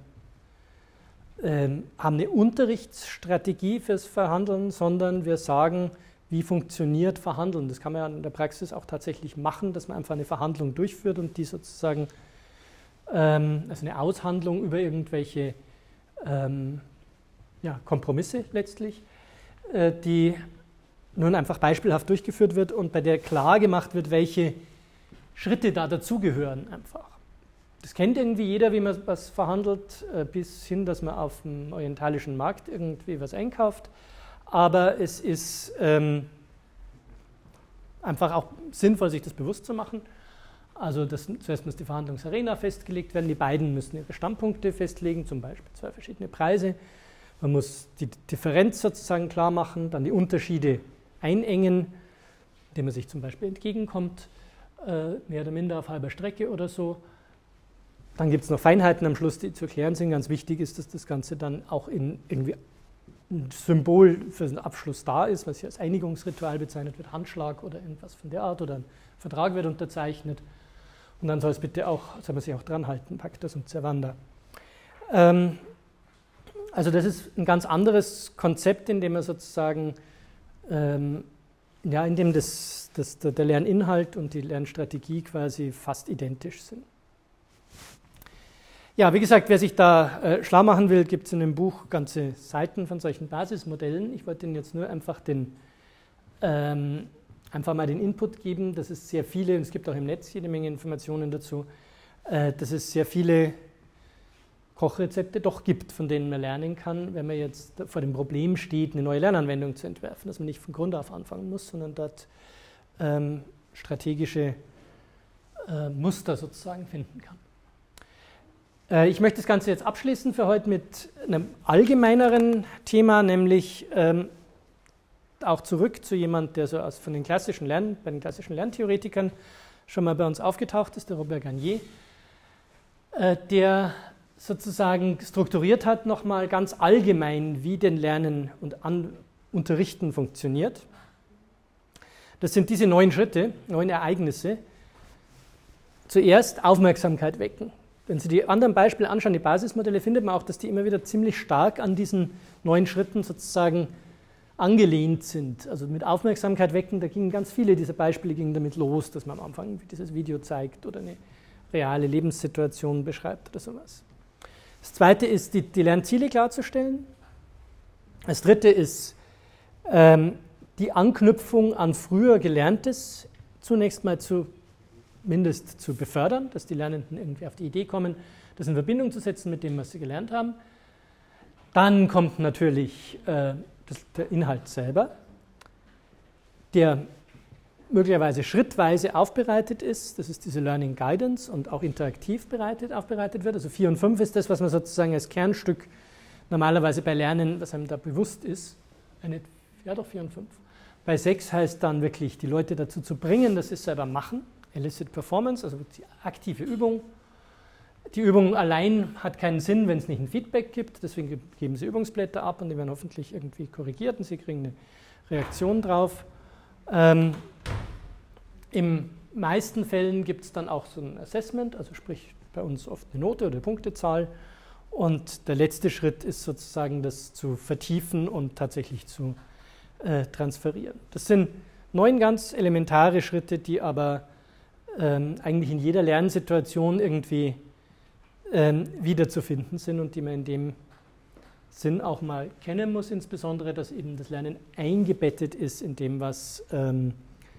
ähm, haben eine Unterrichtsstrategie fürs Verhandeln, sondern wir sagen, wie funktioniert Verhandeln. Das kann man ja in der Praxis auch tatsächlich machen, dass man einfach eine Verhandlung durchführt und die sozusagen, ähm, also eine Aushandlung über irgendwelche ähm, ja, Kompromisse letztlich, äh, die nun einfach beispielhaft durchgeführt wird und bei der klar gemacht wird, welche Schritte da dazugehören einfach. Das kennt irgendwie jeder, wie man was verhandelt, äh, bis hin, dass man auf dem orientalischen Markt irgendwie was einkauft. Aber es ist ähm, einfach auch sinnvoll, sich das bewusst zu machen. Also das, zuerst muss die Verhandlungsarena festgelegt werden, die beiden müssen ihre Standpunkte festlegen, zum Beispiel zwei verschiedene Preise. Man muss die Differenz sozusagen klar machen, dann die Unterschiede einengen, indem man sich zum Beispiel entgegenkommt, äh, mehr oder minder auf halber Strecke oder so. Dann gibt es noch Feinheiten am Schluss, die zu erklären sind. Ganz wichtig ist, dass das Ganze dann auch in irgendwie ein Symbol für den Abschluss da ist, was hier als Einigungsritual bezeichnet wird, Handschlag oder irgendwas von der Art, oder ein Vertrag wird unterzeichnet. Und dann soll es bitte auch, soll man sich auch dran halten, Pacta sunt servanda. Ähm, also das ist ein ganz anderes Konzept, in dem man sozusagen, ähm, ja, in dem das, das, der Lerninhalt und die Lernstrategie quasi fast identisch sind. Ja, wie gesagt, wer sich da äh, schlau machen will, gibt es in dem Buch ganze Seiten von solchen Basismodellen. Ich wollte Ihnen jetzt nur einfach, den, ähm, einfach mal den Input geben, dass es sehr viele, und es gibt auch im Netz jede Menge Informationen dazu, äh, dass es sehr viele Kochrezepte doch gibt, von denen man lernen kann, wenn man jetzt vor dem Problem steht, eine neue Lernanwendung zu entwerfen, dass man nicht von Grund auf anfangen muss, sondern dort ähm, strategische äh, Muster sozusagen finden kann. Äh, ich möchte das Ganze jetzt abschließen für heute mit einem allgemeineren Thema, nämlich ähm, auch zurück zu jemand, der so aus, von den klassischen Lern, bei den klassischen Lerntheoretikern schon mal bei uns aufgetaucht ist, der Robert Garnier, äh, der sozusagen strukturiert hat, nochmal ganz allgemein, wie denn Lernen und An- Unterrichten funktioniert. Das sind diese neun Schritte, neun Ereignisse. Zuerst Aufmerksamkeit wecken. Wenn Sie die anderen Beispiele anschauen, die Basismodelle, findet man auch, dass die immer wieder ziemlich stark an diesen neun Schritten sozusagen angelehnt sind. Also mit Aufmerksamkeit wecken, da gingen ganz viele dieser Beispiele gingen damit los, dass man am Anfang dieses Video zeigt oder eine reale Lebenssituation beschreibt oder sowas. Das zweite ist, die, die Lernziele klarzustellen. Das dritte ist, ähm, die Anknüpfung an früher Gelerntes zunächst mal zu, mindest zu befördern, dass die Lernenden irgendwie auf die Idee kommen, das in Verbindung zu setzen mit dem, was sie gelernt haben. Dann kommt natürlich äh, das, der Inhalt selber, der möglicherweise schrittweise aufbereitet ist. Das ist diese Learning Guidance und auch interaktiv bereitet, aufbereitet wird. Also vier und fünf ist das, was man sozusagen als Kernstück normalerweise bei Lernen, was einem da bewusst ist. Eine, ja doch, vier und fünf. Bei sechs heißt dann wirklich, die Leute dazu zu bringen, dass sie es selber machen. Elicit Performance, also die aktive Übung. Die Übung allein hat keinen Sinn, wenn es nicht ein Feedback gibt. Deswegen geben Sie Übungsblätter ab und die werden hoffentlich irgendwie korrigiert und Sie kriegen eine Reaktion drauf. Ähm, in meisten Fällen gibt es dann auch so ein Assessment, also sprich bei uns oft eine Note oder eine Punktezahl. Und der letzte Schritt ist sozusagen das zu vertiefen und tatsächlich zu äh, transferieren. Das sind neun ganz elementare Schritte, die aber ähm, eigentlich in jeder Lernsituation irgendwie ähm, wiederzufinden sind und die man in dem Sinn auch mal kennen muss, insbesondere, dass eben das Lernen eingebettet ist in dem, was, ähm,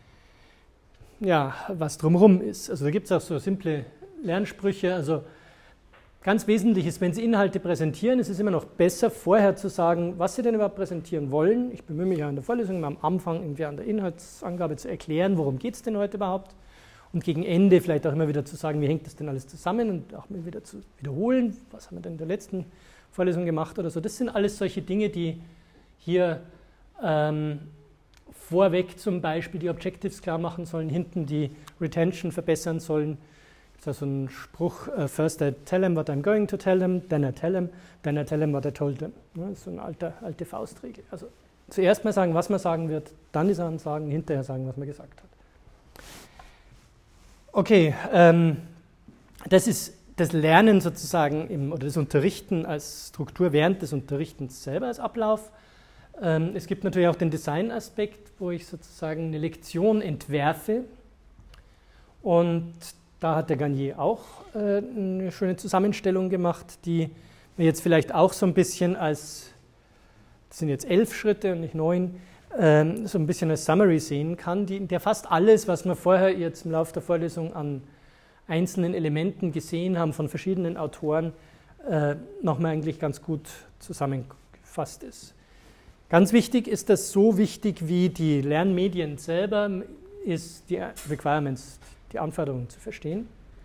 ja, was drumherum ist. Also da gibt es auch so simple Lernsprüche. Also ganz wesentlich ist, wenn Sie Inhalte präsentieren, ist es immer noch besser, vorher zu sagen, was Sie denn überhaupt präsentieren wollen. Ich bemühe mich ja in der Vorlesung am Anfang irgendwie an der Inhaltsangabe zu erklären, worum geht es denn heute überhaupt. und gegen Ende vielleicht auch immer wieder zu sagen, wie hängt das denn alles zusammen und auch mal wieder zu wiederholen, was haben wir denn in der letzten Vorlesung gemacht oder so. Das sind alles solche Dinge, die hier ähm, vorweg zum Beispiel die Objectives klar machen sollen, hinten die Retention verbessern sollen. Das ist also ein Spruch, uh, first I tell them what I'm going to tell them, then I tell them, then I tell them what I told them. Das ist so eine alte, alte Faustregel. Also zuerst mal sagen, was man sagen wird, dann die Sachen sagen, hinterher sagen, was man gesagt hat. Okay, ähm, das ist das Lernen sozusagen im, oder das Unterrichten als Struktur während des Unterrichtens selber als Ablauf. Ähm, es gibt natürlich auch den Design-Aspekt, wo ich sozusagen eine Lektion entwerfe. Und da hat der Garnier auch äh, eine schöne Zusammenstellung gemacht, die wir jetzt vielleicht auch so ein bisschen als, das sind jetzt elf Schritte und nicht neun, ähm, so ein bisschen als Summary sehen kann, die, in der fast alles, was wir vorher jetzt im Laufe der Vorlesung an einzelnen Elementen gesehen haben von verschiedenen Autoren, äh, nochmal eigentlich ganz gut zusammengefasst ist. Ganz wichtig ist das, so wichtig wie die Lernmedien selber, ist die Requirements, die Anforderungen zu verstehen.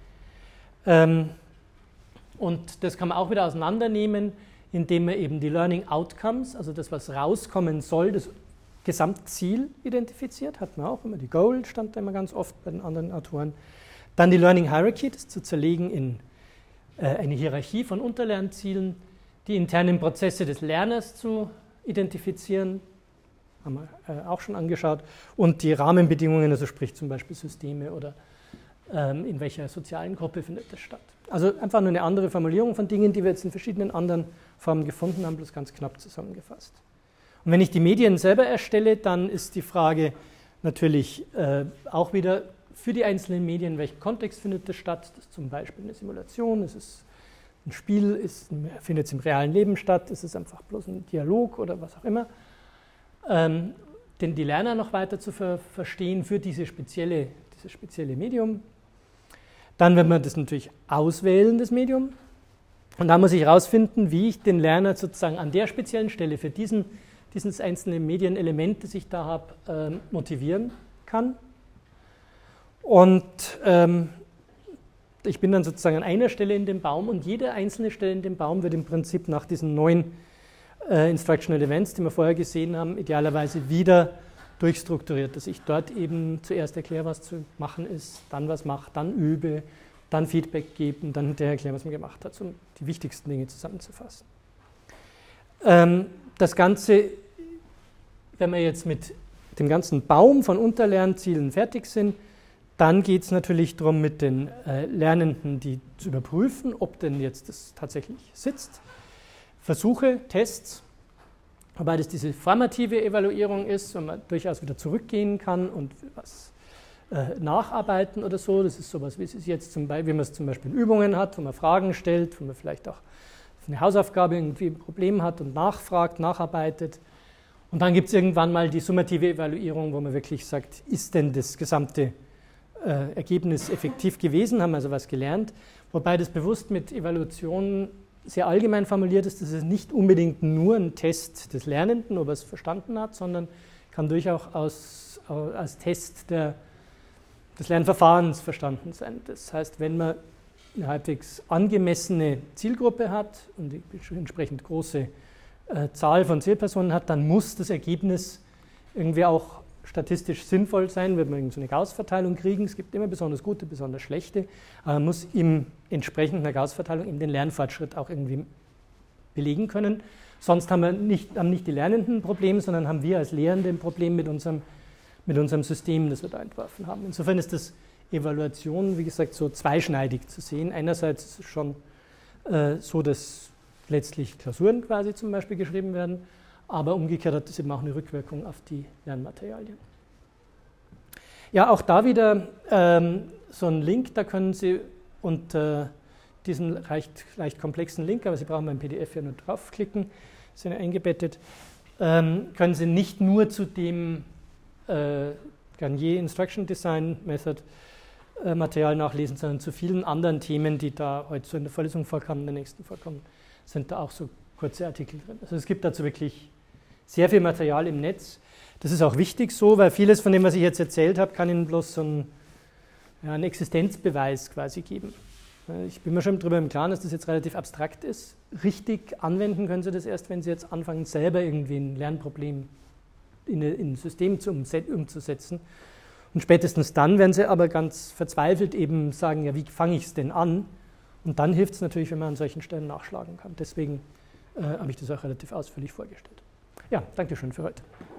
Ähm, und das kann man auch wieder auseinandernehmen, indem man eben die Learning Outcomes, also das, was rauskommen soll, das Gesamtziel identifiziert, hat man auch immer, die Goal stand da immer ganz oft bei den anderen Autoren. Dann die Learning Hierarchy, das zu zerlegen in äh, eine Hierarchie von Unterlernzielen, die internen Prozesse des Lerners zu identifizieren, haben wir äh, auch schon angeschaut, und die Rahmenbedingungen, also sprich zum Beispiel Systeme oder ähm, in welcher sozialen Gruppe findet das statt. Also einfach nur eine andere Formulierung von Dingen, die wir jetzt in verschiedenen anderen Formen gefunden haben, bloß ganz knapp zusammengefasst. Und wenn ich die Medien selber erstelle, dann ist die Frage natürlich äh, auch wieder für die einzelnen Medien, in welchem Kontext findet das statt. Das ist zum Beispiel eine Simulation, ist es ein Spiel, ist, findet es im realen Leben statt, ist es einfach bloß ein Dialog oder was auch immer. Ähm, denn die Lerner noch weiter zu ver verstehen für diese spezielle, dieses spezielle Medium. Dann wird man das natürlich auswählen, das Medium. Und da muss ich herausfinden, wie ich den Lerner sozusagen an der speziellen Stelle für diesen, dieses einzelne Medienelement, das ich da habe, ähm, motivieren kann. Und ähm, ich bin dann sozusagen an einer Stelle in dem Baum und jede einzelne Stelle in dem Baum wird im Prinzip nach diesen neuen äh, Instructional Events, die wir vorher gesehen haben, idealerweise wieder durchstrukturiert, dass ich dort eben zuerst erkläre, was zu machen ist, dann was mache, dann übe, dann Feedback gebe und dann hinterher erkläre, was man gemacht hat, um die wichtigsten Dinge zusammenzufassen. Ähm, das Ganze, wenn wir jetzt mit dem ganzen Baum von Unterlernzielen fertig sind, dann geht es natürlich darum, mit den äh, Lernenden die zu überprüfen, ob denn jetzt das tatsächlich sitzt. Versuche, Tests, wobei das diese formative Evaluierung ist, wo man durchaus wieder zurückgehen kann und was äh, nacharbeiten oder so. Das ist sowas, wie es jetzt zum Beispiel, wie man es zum Beispiel in Übungen hat, wo man Fragen stellt, wo man vielleicht auch eine Hausaufgabe irgendwie ein Problem hat und nachfragt, nacharbeitet. Und dann gibt es irgendwann mal die summative Evaluierung, wo man wirklich sagt, ist denn das gesamte Äh, Ergebnis effektiv gewesen, haben also was gelernt, wobei das bewusst mit Evaluation sehr allgemein formuliert ist, dass es nicht unbedingt nur ein Test des Lernenden, ob er es verstanden hat, sondern kann durchaus aus, als Test der, des Lernverfahrens verstanden sein. Das heißt, wenn man eine halbwegs angemessene Zielgruppe hat und die entsprechend große äh, Zahl von Zielpersonen hat, dann muss das Ergebnis irgendwie auch statistisch sinnvoll sein, wird man so eine Gauss-Verteilung kriegen. Es gibt immer besonders gute, besonders schlechte, aber man muss im entsprechend einer Gauss-Verteilung eben den Lernfortschritt auch irgendwie belegen können. Sonst haben wir nicht, haben nicht die Lernenden ein Problem, sondern haben wir als Lehrende ein Problem mit unserem, mit unserem System, das wir da entworfen haben. Insofern ist das Evaluation, wie gesagt, so zweischneidig zu sehen. Einerseits ist es schon äh, so, dass letztlich Klausuren quasi zum Beispiel geschrieben werden, aber umgekehrt hat das eben auch eine Rückwirkung auf die Lernmaterialien. Ja, auch da wieder ähm, so ein Link, da können Sie unter diesen leicht, leicht komplexen Link, aber Sie brauchen beim P D F ja nur draufklicken, sind ja eingebettet, ähm, können Sie nicht nur zu dem äh, Garnier Instruction Design Method äh, Material nachlesen, sondern zu vielen anderen Themen, die da heute so in der Vorlesung vorkamen, in der nächsten vorkommen, sind da auch so kurze Artikel drin. Also es gibt dazu wirklich sehr viel Material im Netz. Das ist auch wichtig so, weil vieles von dem, was ich jetzt erzählt habe, kann Ihnen bloß so ein, ja, einen Existenzbeweis quasi geben. Ich bin mir schon darüber im Klaren, dass das jetzt relativ abstrakt ist. Richtig anwenden können Sie das erst, wenn Sie jetzt anfangen, selber irgendwie ein Lernproblem in ein System zu umzusetzen. Und spätestens dann werden Sie aber ganz verzweifelt eben sagen, ja, wie fange ich es denn an? Und dann hilft es natürlich, wenn man an solchen Stellen nachschlagen kann. Deswegen äh, habe ich das auch relativ ausführlich vorgestellt. Ja, danke schön für heute.